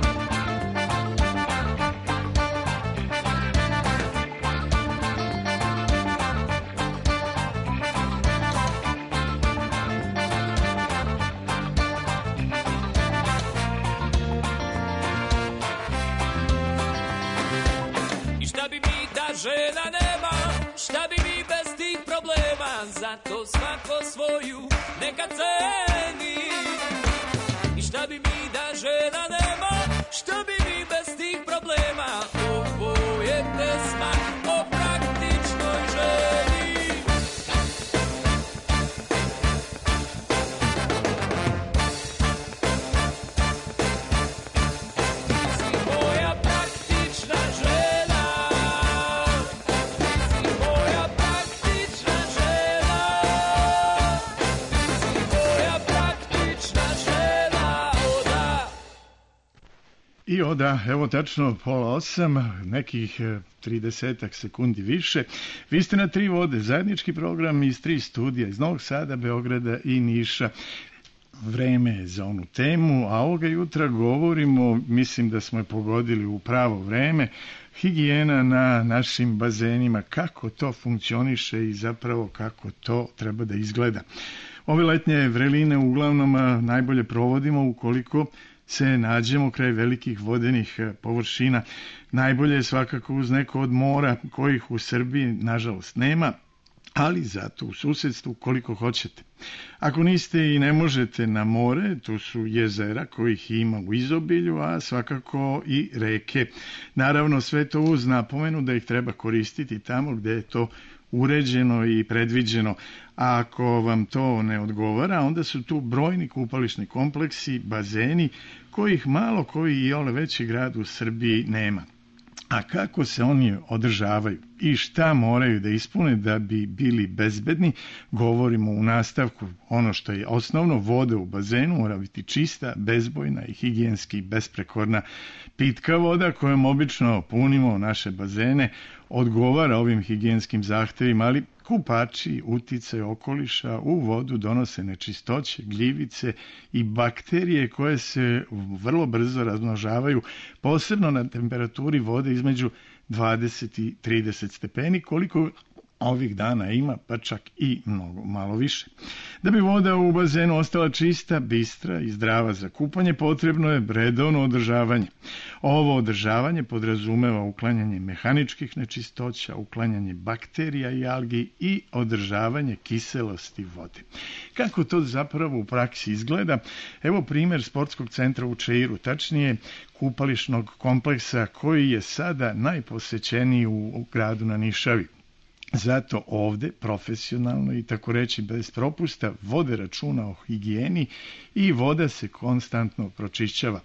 I šta bi mi da žena nema, šta bi mi bez tih problema, zato svako svoju neka ceni. I šta bi mi da žena nema, šta bi mi bez tih problema, ovo je pesma o praktičnoj ženi. Si moja praktična žena, si moja praktična žena, si moja praktična žena, oda. I oda, evo tačno pola osam, nekih tridesetak sekundi više. Vi ste na tri vode, zajednički program iz tri studija, iz Novog Sada, Beograda i Niša. Vreme je za onu temu, a ovoga jutra govorimo, mislim da smo je pogodili u pravo vreme, higijena na našim bazenima, kako to funkcioniše i zapravo kako to treba da izgleda. Ove letnje vreline uglavnom najbolje provodimo ukoliko se nađemo kraj velikih vodenih površina. Najbolje je svakako uz neko od mora, kojih u Srbiji nažalost nema, ali zato u susedstvu koliko hoćete. Ako niste i ne možete na more, tu su jezera kojih ima u izobilju, a svakako i reke. Naravno sve to uz napomenu da ih treba koristiti tamo gde je to uređeno i predviđeno. A ako vam to ne odgovara, onda su tu brojni kupališni kompleksi, bazeni, kojih malo koji i ole veći grad u Srbiji nema. A kako se oni održavaju i šta moraju da ispune da bi bili bezbedni, govorimo u nastavku. Ono što je osnovno, voda u bazenu mora biti čista, bezbojna i higijenski besprekorna. Pitka voda kojom obično punimo naše bazene odgovara ovim higijenskim zahtevima, ali kupači uticaj okoliša u vodu donose nečistoće, gljivice i bakterije koje se vrlo brzo razmnožavaju, posebno na temperaturi vode između dvadeset i trideset stepeni, koliko ovih dana ima, pa čak i mnogo malo više. Da bi voda u bazenu ostala čista, bistra i zdrava za kupanje, potrebno je redovno održavanje. Ovo održavanje podrazumeva uklanjanje mehaničkih nečistoća, uklanjanje bakterija i algi i održavanje kiselosti vode. Kako to zapravo u praksi izgleda? Evo primjer sportskog centra u Čeiru, tačnije kupališnog kompleksa koji je sada najposećeniji u gradu na Nišavi. Zato ovde profesionalno i tako reći bez propusta vode računa o higijeni i voda se konstantno pročišćava.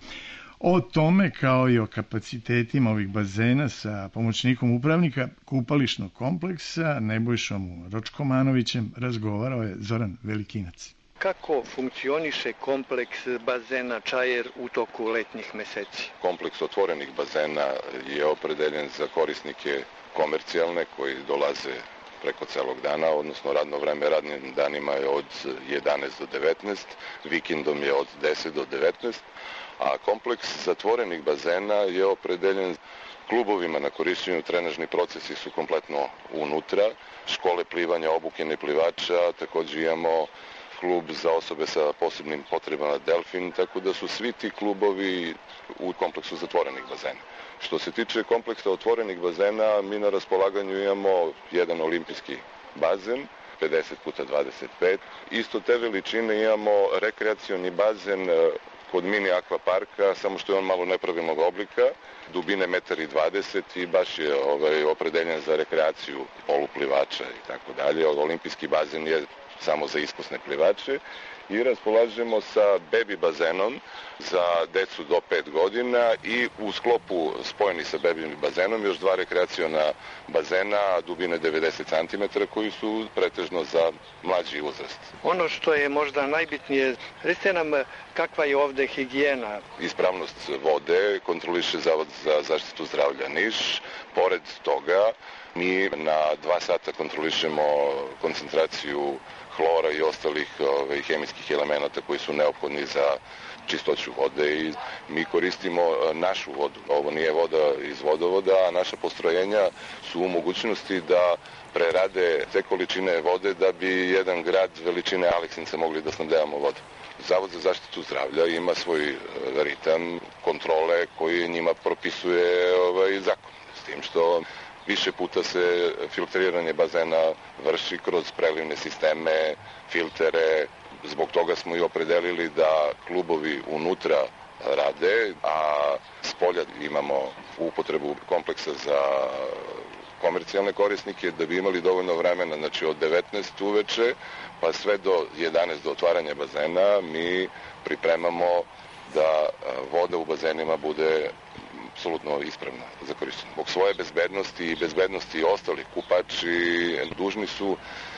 O tome kao i o kapacitetima ovih bazena sa pomoćnikom upravnika kupališnog kompleksa Nebojšom Ročkomanovićem razgovarao je Zoran Velikinac. Kako funkcioniše kompleks bazena Čajer u toku letnjih meseci? Kompleks otvorenih bazena je opredeljen za korisnike komercijalne koji dolaze preko celog dana, odnosno radno vreme radnim danima je od jedanaest do devetnaest, vikendom je od deset do devetnaest, a kompleks zatvorenih bazena je opredeljen klubovima na korišćenju. Trenažni procesi su kompletno unutra, škole plivanja, obuke neplivača, takođe imamo klub za osobe sa posebnim potrebama Delfin, tako da su svi ti klubovi u kompleksu zatvorenih bazena. Što se tiče kompleksa otvorenih bazena, mi na raspolaganju imamo jedan olimpijski bazen, pedeset puta dvadeset pet. Isto te veličine imamo rekreacioni bazen kod mini akvaparka, samo što je on malo nepravilnog oblika, dubine jedan i dvadeset i baš je ovaj, opredeljen za rekreaciju poluplivača i tako dalje. Olimpijski bazen je samo za iskusne plivače i raspolažemo sa bebi bazenom za decu do pet godina i u sklopu spojeni sa bebi bazenom još dva rekreaciona bazena dubine devedeset centimetara koji su pretežno za mlađi uzrast. Ono što je možda najbitnije, recite nam kakva je ovde higijena? Ispravnost vode kontroliše Zavod za zaštitu zdravlja Niš. Pored toga mi na dva sata kontrolišemo koncentraciju hlora i ostalih ove, hemijskih elemenata koji su neophodni za čistoću vode i mi koristimo našu vodu. Ovo nije voda iz vodovoda, a naša postrojenja su u mogućnosti da prerade te količine vode da bi jedan grad veličine Aleksinca mogli da snabdevamo vodu. Zavod za zaštitu zdravlja ima svoj ritam kontrole koji njima propisuje ovaj, zakon. S tim što više puta se filtriranje bazena vrši kroz prelivne sisteme, filtere. Zbog toga smo i opredelili da klubovi unutra rade, a s polja imamo upotrebu kompleksa za komercijalne korisnike da bi imali dovoljno vremena, znači od devetnaest uveče pa sve do jedanaest do otvaranja bazena mi pripremamo da voda u bazenima bude apsolutno ispravna za korišćenje. Zbog svoje bezbednosti i bezbednosti ostalih kupači dužni su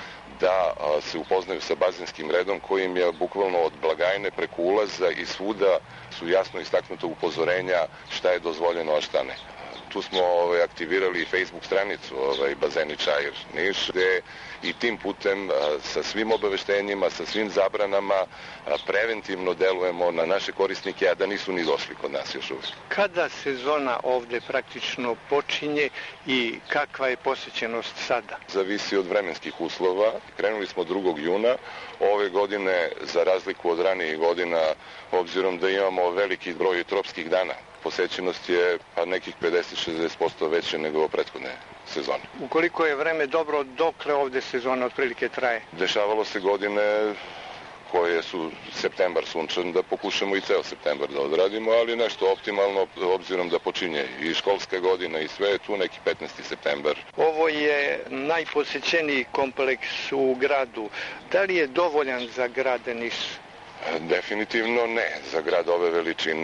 da se upoznaju sa bazenskim redom kojim je bukvalno od blagajne preko ulaza i svuda su jasno istaknuta upozorenja šta je dozvoljeno, a šta ne. Tu smo ovaj, aktivirali Facebook stranicu ovaj, Bazeni Čair Niš, gde i tim putem a, sa svim obaveštenjima, sa svim zabranama a, preventivno delujemo na naše korisnike, a da nisu ni došli kod nas još uvijek. Kada sezona ovde praktično počinje i kakva je posećenost sada? Zavisi od vremenskih uslova. Krenuli smo drugog juna. Ove godine, za razliku od ranijih godina, obzirom da imamo veliki broj tropskih dana, posećenost je pa nekih pedeset do šezdeset posto veće nego prethodne sezone. Ukoliko je vreme dobro, dokle ovde sezona otprilike traje? Dešavalo se godine koje su septembar sunčan, da pokušamo i ceo septembar da odradimo, ali nešto optimalno, obzirom da počinje i školska godina i sve je tu neki petnaesti septembar. Ovo je najposećeniji kompleks u gradu. Da li je dovoljan za grad Niš? Definitivno ne. Za grad ove veličine,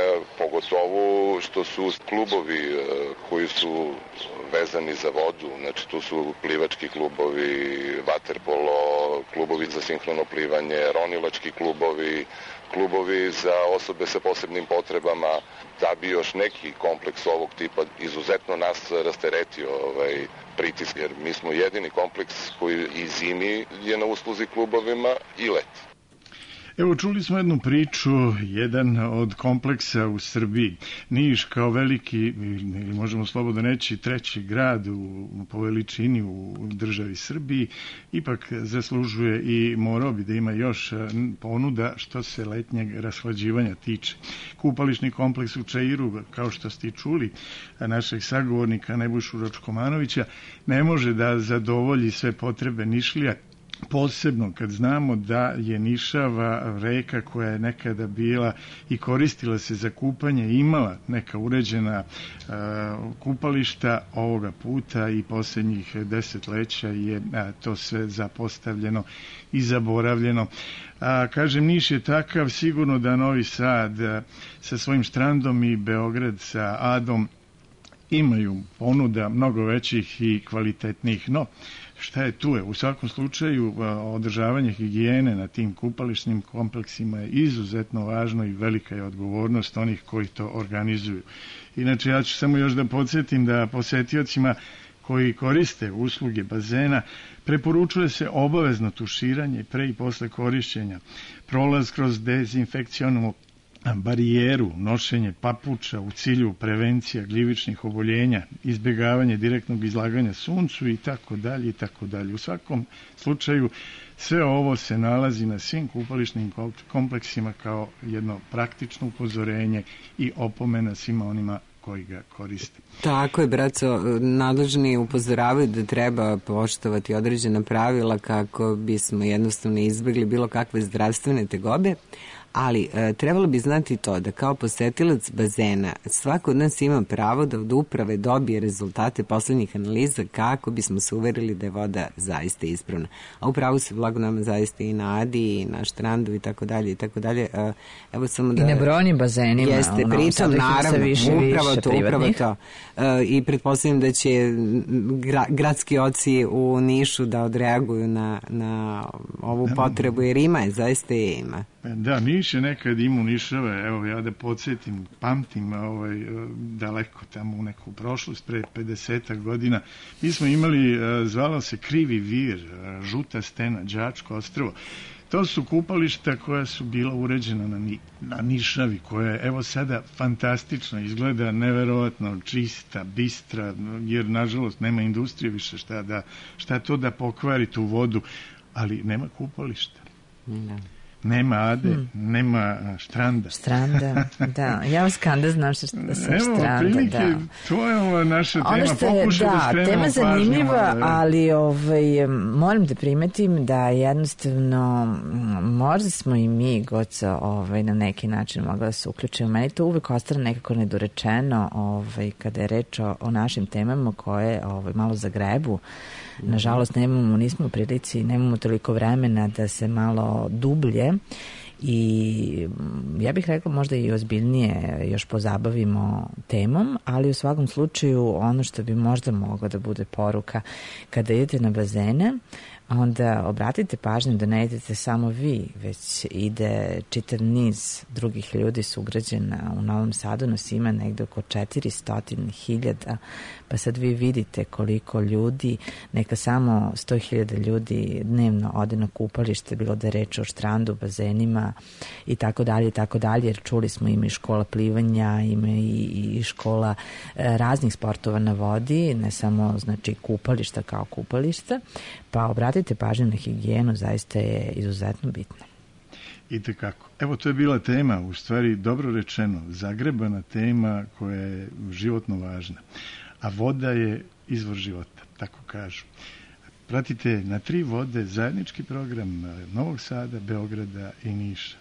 pogotovo što su klubovi koji su vezani za vodu, znači tu su plivački klubovi, vaterpolo, klubovi za sinhrono plivanje, ronilački klubovi, klubovi za osobe sa posebnim potrebama, da bi još neki kompleks ovog tipa izuzetno nas rasteretio ovaj, pritisk, jer mi smo jedini kompleks koji i zimi je na usluzi klubovima i leti. Evo, čuli smo jednu priču, jedan od kompleksa u Srbiji. Niš kao veliki, ili možemo slobodno reći, treći grad u, po veličini u državi Srbiji, ipak zaslužuje i morao bi da ima još ponuda što se letnjeg rashlađivanja tiče. Kupališni kompleks u Čairu, kao što ste čuli našeg sagovornika Nebojšu Račkomanovića, ne može da zadovolji sve potrebe Nišlija, posebno kad znamo da je Nišava reka koja je nekada bila i koristila se za kupanje, imala neka uređena uh, kupališta, ovoga puta i posljednjih desetleća je uh, to sve zapostavljeno i zaboravljeno. A, kažem, Niš je takav, sigurno da Novi Sad uh, sa svojim Štrandom i Beograd sa Adom imaju ponuda mnogo većih i kvalitetnijih, no šta je tu je? U svakom slučaju održavanje higijene na tim kupališnim kompleksima je izuzetno važno i velika je odgovornost onih koji to organizuju. Inače, ja ću samo još da podsjetim da posetiocima koji koriste usluge bazena preporučuje se obavezno tuširanje pre i posle korišćenja, prolaz kroz dezinfekcionu barijeru, nošenje papuča u cilju prevencija gljivičnih oboljenja, izbjegavanje direktnog izlaganja suncu i tako dalje i tako dalje. U svakom slučaju sve ovo se nalazi na svim kupališnim kompleksima kao jedno praktično upozorenje i opomena svima onima koji ga koriste. Tako je, braco, nadležni upozoravaju da treba poštovati određena pravila kako bismo jednostavno izbjegli bilo kakve zdravstvene tegobe, ali e, trebalo bi znati to da kao posetilac bazena svako od nas ima pravo da od uprave dobije rezultate poslednjih analiza kako bismo se uverili da je voda zaista ispravna. A upravo se blago nama zaista i na Adi i na Štrandu i tako dalje i tako dalje. E, evo samo da... I na brojnim bazenima. Jeste, ono, pritom, naravno, više, upravo više to, upravo to. E, I pretpostavljam da će gra, gradski oci u Nišu da odreaguju na, na ovu potrebu, jer ima je, zaista je ima. Da, Niš je nekad imao Nišave, evo ja da podsjetim, pamtim ovaj, daleko tamo u neku prošlost, pre pedesetak godina, mi smo imali, zvalo se Krivi vir, Žuta stena, Đačko ostrvo. To su kupališta koja su bila uređena na, ni, na Nišavi, koja je evo sada fantastično izgleda, neverovatno čista, bistra, jer nažalost nema industrije više šta, da, šta to da pokvari tu vodu, ali nema kupališta. Ne. Nema Ade, hmm. nema Štranda. Štranda, da. Ja vas kanda znam što sam Štranda, prilike, da. To je ova naša tema, što je, pokušaj da, da skrenemo tema zanimljiva, pažnju, ali ovaj, moram da primetim da jednostavno možda smo i mi, Goco, ovaj, na neki način mogla da se uključimo. Meni to uvek ostane nekako nedorečeno ovaj, kada je reč o, o našim temama koje ovaj, malo zagrebu. Nažalost, nemamo, nismo u prilici, nemamo toliko vremena da se malo dublje i ja bih rekla možda i ozbiljnije još pozabavimo temom, ali u svakom slučaju ono što bi možda moglo da bude poruka kada idete na bazene, onda obratite pažnju da ne idete samo vi, već ide čitav niz drugih ljudi sugrađena. U Novom Sadu nas ima negde oko četiristo hiljada, pa sad vi vidite koliko ljudi, neka samo sto hiljada ljudi dnevno ode na kupalište, bilo da je reč o Štrandu, bazenima i tako dalje i tako dalje, jer čuli smo ima i škola plivanja, ima i, i škola e, raznih sportova na vodi, ne samo znači kupališta kao kupališta, pa obratite pažnju na higijenu, zaista je izuzetno bitno. I tekako. Evo, to je bila tema, u stvari dobro rečeno, zagrebana tema koja je životno važna. A voda je izvor života, tako kažu. Pratite na Tri vode zajednički program Novog Sada, Beograda i Niša.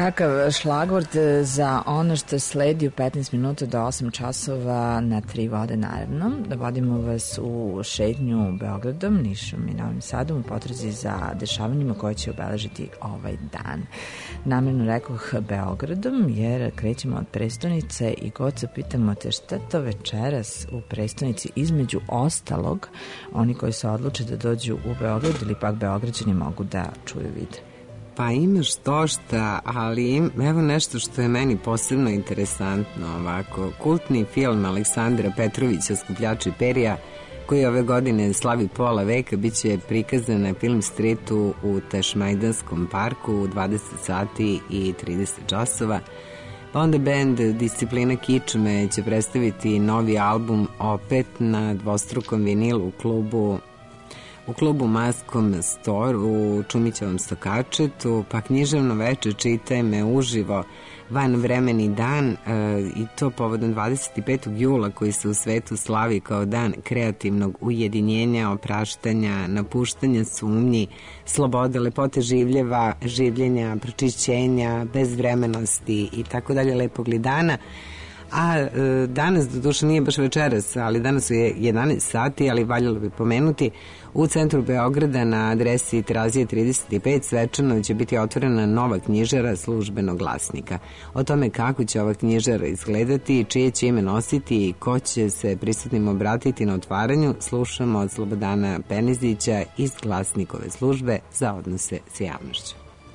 Kakav šlagvort za ono što sledi u petnaest minuta do osam časova na Tri vode, naravno. Da vodimo vas u šetnju Beogradom, Nišom i Novim Sadom u potrazi za dešavanjima koje će obeležiti ovaj dan. Namerno rekoh Beogradom jer krećemo od prestonice i god se pitamo te šta to večeras u prestonici između ostalog oni koji se odluče da dođu u Beograd ili pak Beograđani mogu da čuju vide. Pa imaš to šta, ali im, evo nešto što je meni posebno interesantno ovako. Kultni film Aleksandra Petrovića Skupljači perja, koji ove godine slavi pola veka, bit će prikazan na Film Streetu u Tašmajdanskom parku u dvadeset sati i trideset časova. Pa onda band Disciplina Kičme će predstaviti novi album opet na dvostrukom vinilu u klubu u klubu Maskom Store u Čumićevom Stokačetu, pa književno veče Čitaj me uživo van vremeni dan e, i to povodom dvadeset petog jula koji se u svetu slavi kao dan kreativnog ujedinjenja, opraštanja, napuštanja sumnji, slobode, lepote življeva, življenja, pročišćenja, bezvremenosti i tako dalje, lepog li dana. A e, danas, doduše nije baš večeras, ali danas je jedanaest sati, ali valjalo bi pomenuti, u centru Beograda na adresi Terazije trideset pet svečano će biti otvorena nova knjižara Službenog glasnika. O tome kako će ova knjižara izgledati, čije će ime nositi i ko će se prisutnim obratiti na otvaranju, slušamo od Slobodana Penezića iz Glasnikove službe za odnose s javnošću.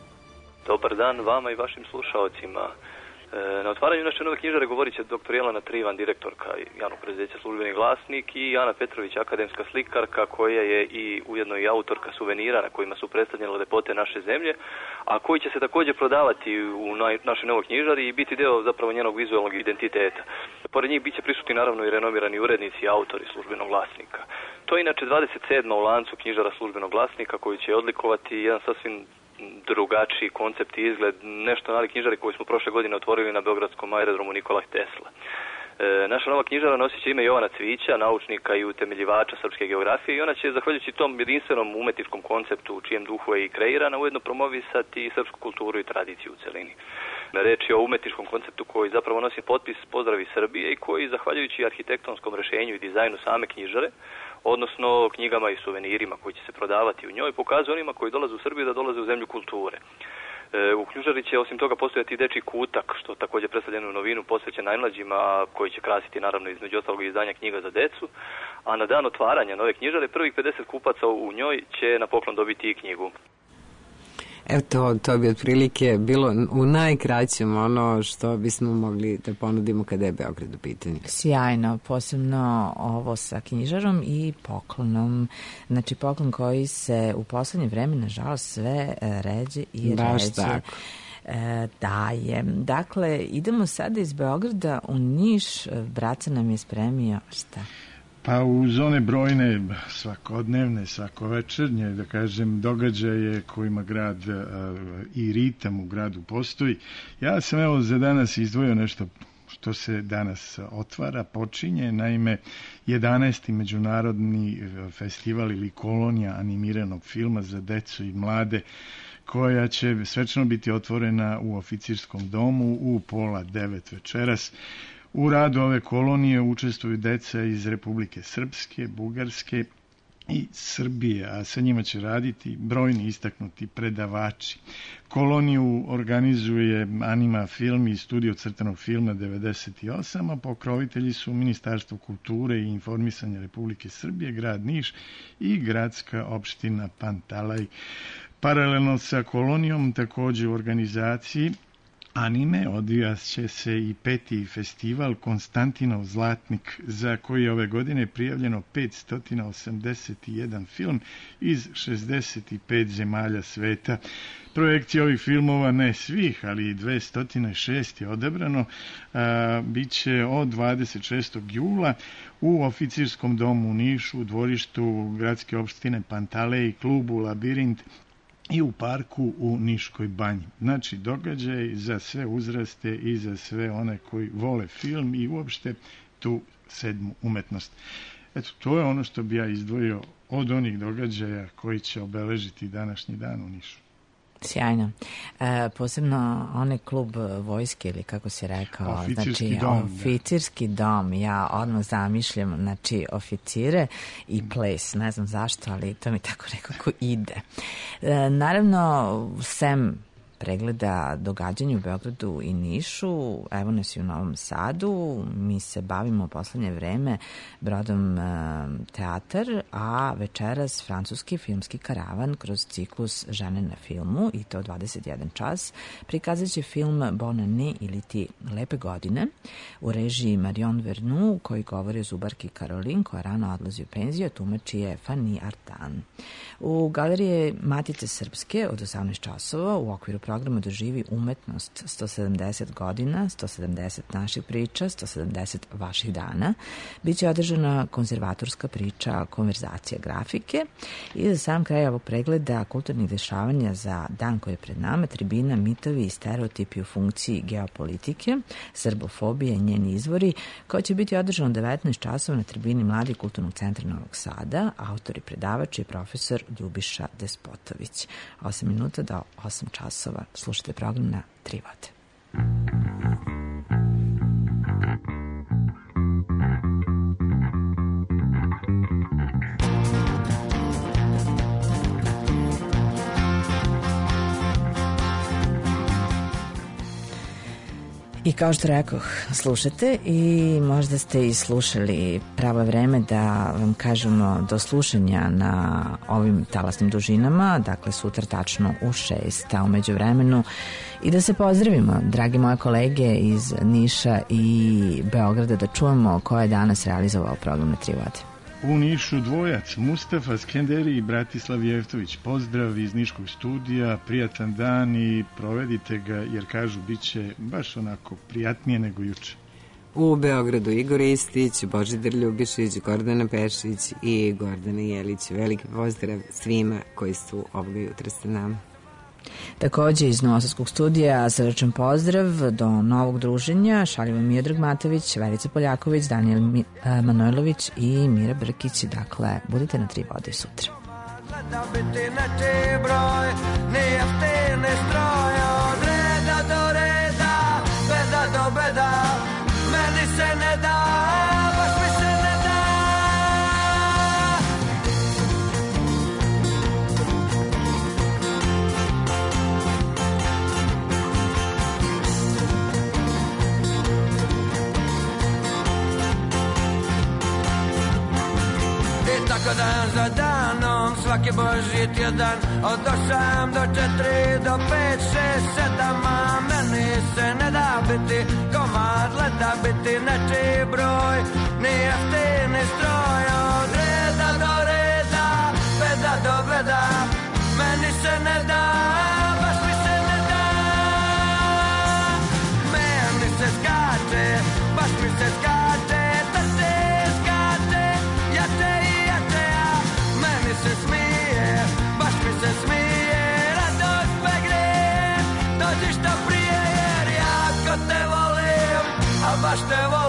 Dobar dan vama i vašim slušaocima. Na otvaranju naše nove knjižare govorit će doktor Jelena Trivan, direktorka javnog preduzeća Službeni glasnik, i Ana Petrović, akademska slikarka koja je i ujedno i autorka suvenira na kojima su predstavljene lepote naše zemlje, a koji će se također prodavati u našoj novoj knjižari i biti deo zapravo njenog vizualnog identiteta. Pored njih bit će prisutni naravno i renomirani urednici i autori Službenog glasnika. To je inače dvadeset sedma u lancu knjižara Službenog glasnika koji će odlikovati jedan sasvim drugačiji koncept i izgled, nešto nalik knjižari koju smo prošle godine otvorili na beogradskom aerodromu Nikola Tesla. E, naša nova knjižara nosit će ime Jovana Cvića, naučnika i utemeljivača srpske geografije, i ona će, zahvaljujući tom jedinstvenom umetničkom konceptu u čijem duhu je i kreirana, ujedno promovisati srpsku kulturu i tradiciju u celini. Reč je o umetničkom konceptu koji zapravo nosi potpis Pozdravi Srbije i koji, zahvaljujući arhitektonskom rešenju i dizajnu same knjižare, odnosno knjigama i suvenirima koji će se prodavati u njoj, pokazuje onima koji dolaze u Srbiju da dolaze u zemlju kulture. E, u knjižari će osim toga postojati i dečji kutak, što također predstavljenu novinu posvećen najmlađima, koji će krasiti naravno između ostalog izdanja knjiga za decu, a na dan otvaranja nove knjižare prvih pedeset kupaca u njoj će na poklon dobiti i knjigu. Evo to, to bi otprilike bilo u najkraćem ono što bismo mogli da ponudimo kada je Beograd u pitanju. Sjajno, posebno ovo sa knjižarom i poklonom. Znači poklon koji se u poslednje vreme, nažalost, sve ređe i ređe. Baš tako. E, daje. Dakle, idemo sada iz Beograda u Niš. Braca nam je spremio šta? Pa uz one brojne svakodnevne, svakovečernje, da kažem, događaje kojima grad i ritam u gradu postoji, ja sam evo za danas izdvojio nešto što se danas otvara, počinje, naime jedanaesti međunarodni festival ili kolonija animiranog filma za decu i mlade, koja će svečano biti otvorena u oficirskom domu u pola devet večeras. U radu ove kolonije učestvuju deca iz Republike Srpske, Bugarske i Srbije, a sa njima će raditi brojni istaknuti predavači. Koloniju organizuje Anima Film i Studio crtanog filma devedeset osam, a pokrovitelji su Ministarstvo kulture i informisanja Republike Srbije, grad Niš i gradska opština Pantalaj. Paralelno sa kolonijom, također u organizaciji Anime odvija će se i peti festival Konstantinov Zlatnik, za koji je ove godine prijavljeno petsto osamdeset jedan film iz šezdeset pet zemalja sveta. Projekcija ovih filmova, ne svih, ali dvesta šest je odabrano, a, bit će od dvadeset šestog jula u oficirskom domu u Nišu, u dvorištu gradske opštine Pantalej, klubu Labirint i u parku u Niškoj banji. Znači, događaj za sve uzraste i za sve one koji vole film i uopšte tu sedmu umetnost. Eto, to je ono što bi ja izdvojio od onih događaja koji će obeležiti današnji dan u Nišu. Sjajno. E, posebno onaj klub vojske ili kako si rekao, oficirski znači dom, oficirski dom, ja odmah zamišljam, znači oficire i ples, ne znam zašto, ali to mi tako nekako ide. E, naravno, sem pregleda događanja u Beogradu i Nišu, evo nas i u Novom Sadu, mi se bavimo u poslednje vreme Brodom e, teatar, a večeras francuski filmski karavan kroz ciklus Žene na filmu, i to dvadeset jedan čas, prikazat će film Bonne année ili ti Lepe godine u režiji Marion Vernou, koji govori o zubarki Karolin koja rano odlazi u penziju, a tumači je Fanny Artan. U galeriji Matice Srpske od osamnaest časova u okviru programa doživi umetnost sto sedamdeset godina, sto sedamdeset naših priča, sto sedamdeset vaših dana. Biće održana konzervatorska priča konverzacija grafike i za sam kraj ovog pregleda kulturnih dešavanja za dan koji je pred nama, tribina mitovi i stereotipi u funkciji geopolitike, srbofobija i njeni izvori, koja će biti održana devetnaest časova na tribini Mladih kulturnog centra Novog Sada. Autor i predavač je profesor Ljubiša Despotović. osam minuta do osam časova. Slušajte program na Tri vode. I kao što rekoh, slušate i možda ste i slušali, pravo vreme da vam kažemo do slušanja na ovim talasnim dužinama, dakle sutra tačno u šest, a umeđu vremenu i da se pozdravimo, dragi moje kolege iz Niša i Beograda, da čujemo ko je danas realizovao program na Tri vode. U Nišu dvojac, Mustafa Skenderi i Bratislav Jeftović. Pozdrav iz Niškog studija, prijatan dan i provedite ga, jer kažu bit će baš onako prijatnije nego juče. U Beogradu Igor Istić, Božidar Ljubišić, Gordana Pešić i Gordana Jelić. Veliki pozdrav svima koji su ovoga jutra sa nama. Takođe iz Novosadskog studija srdačan pozdrav do novog druženja šalju Miodrag Matović, Verica Poljaković, Daniel Mi, uh, Manojlović i Mira Brkić. Dakle, budite na Tri vode sutra. Da biti nečiji broj, ni jeftini stroj, od reda do reda, beda do beda, meni se ne da, baš mi se ne da. I tako dan za danom, svaki božji tjedan, od osam do četiri, do pet, šest, sedam, a meni se ne da biti komad leda, biti nečiji broj, ni jeftini stroj, od reda do reda, beda do beda, meni se ne da, baš mi se ne da. Meni se skače, baš mi se skače, trče, skače, jače i jače, a meni se smije, baš mi se smije, radost me grije, dođi što prije, jer jako te volim, a baš te volim.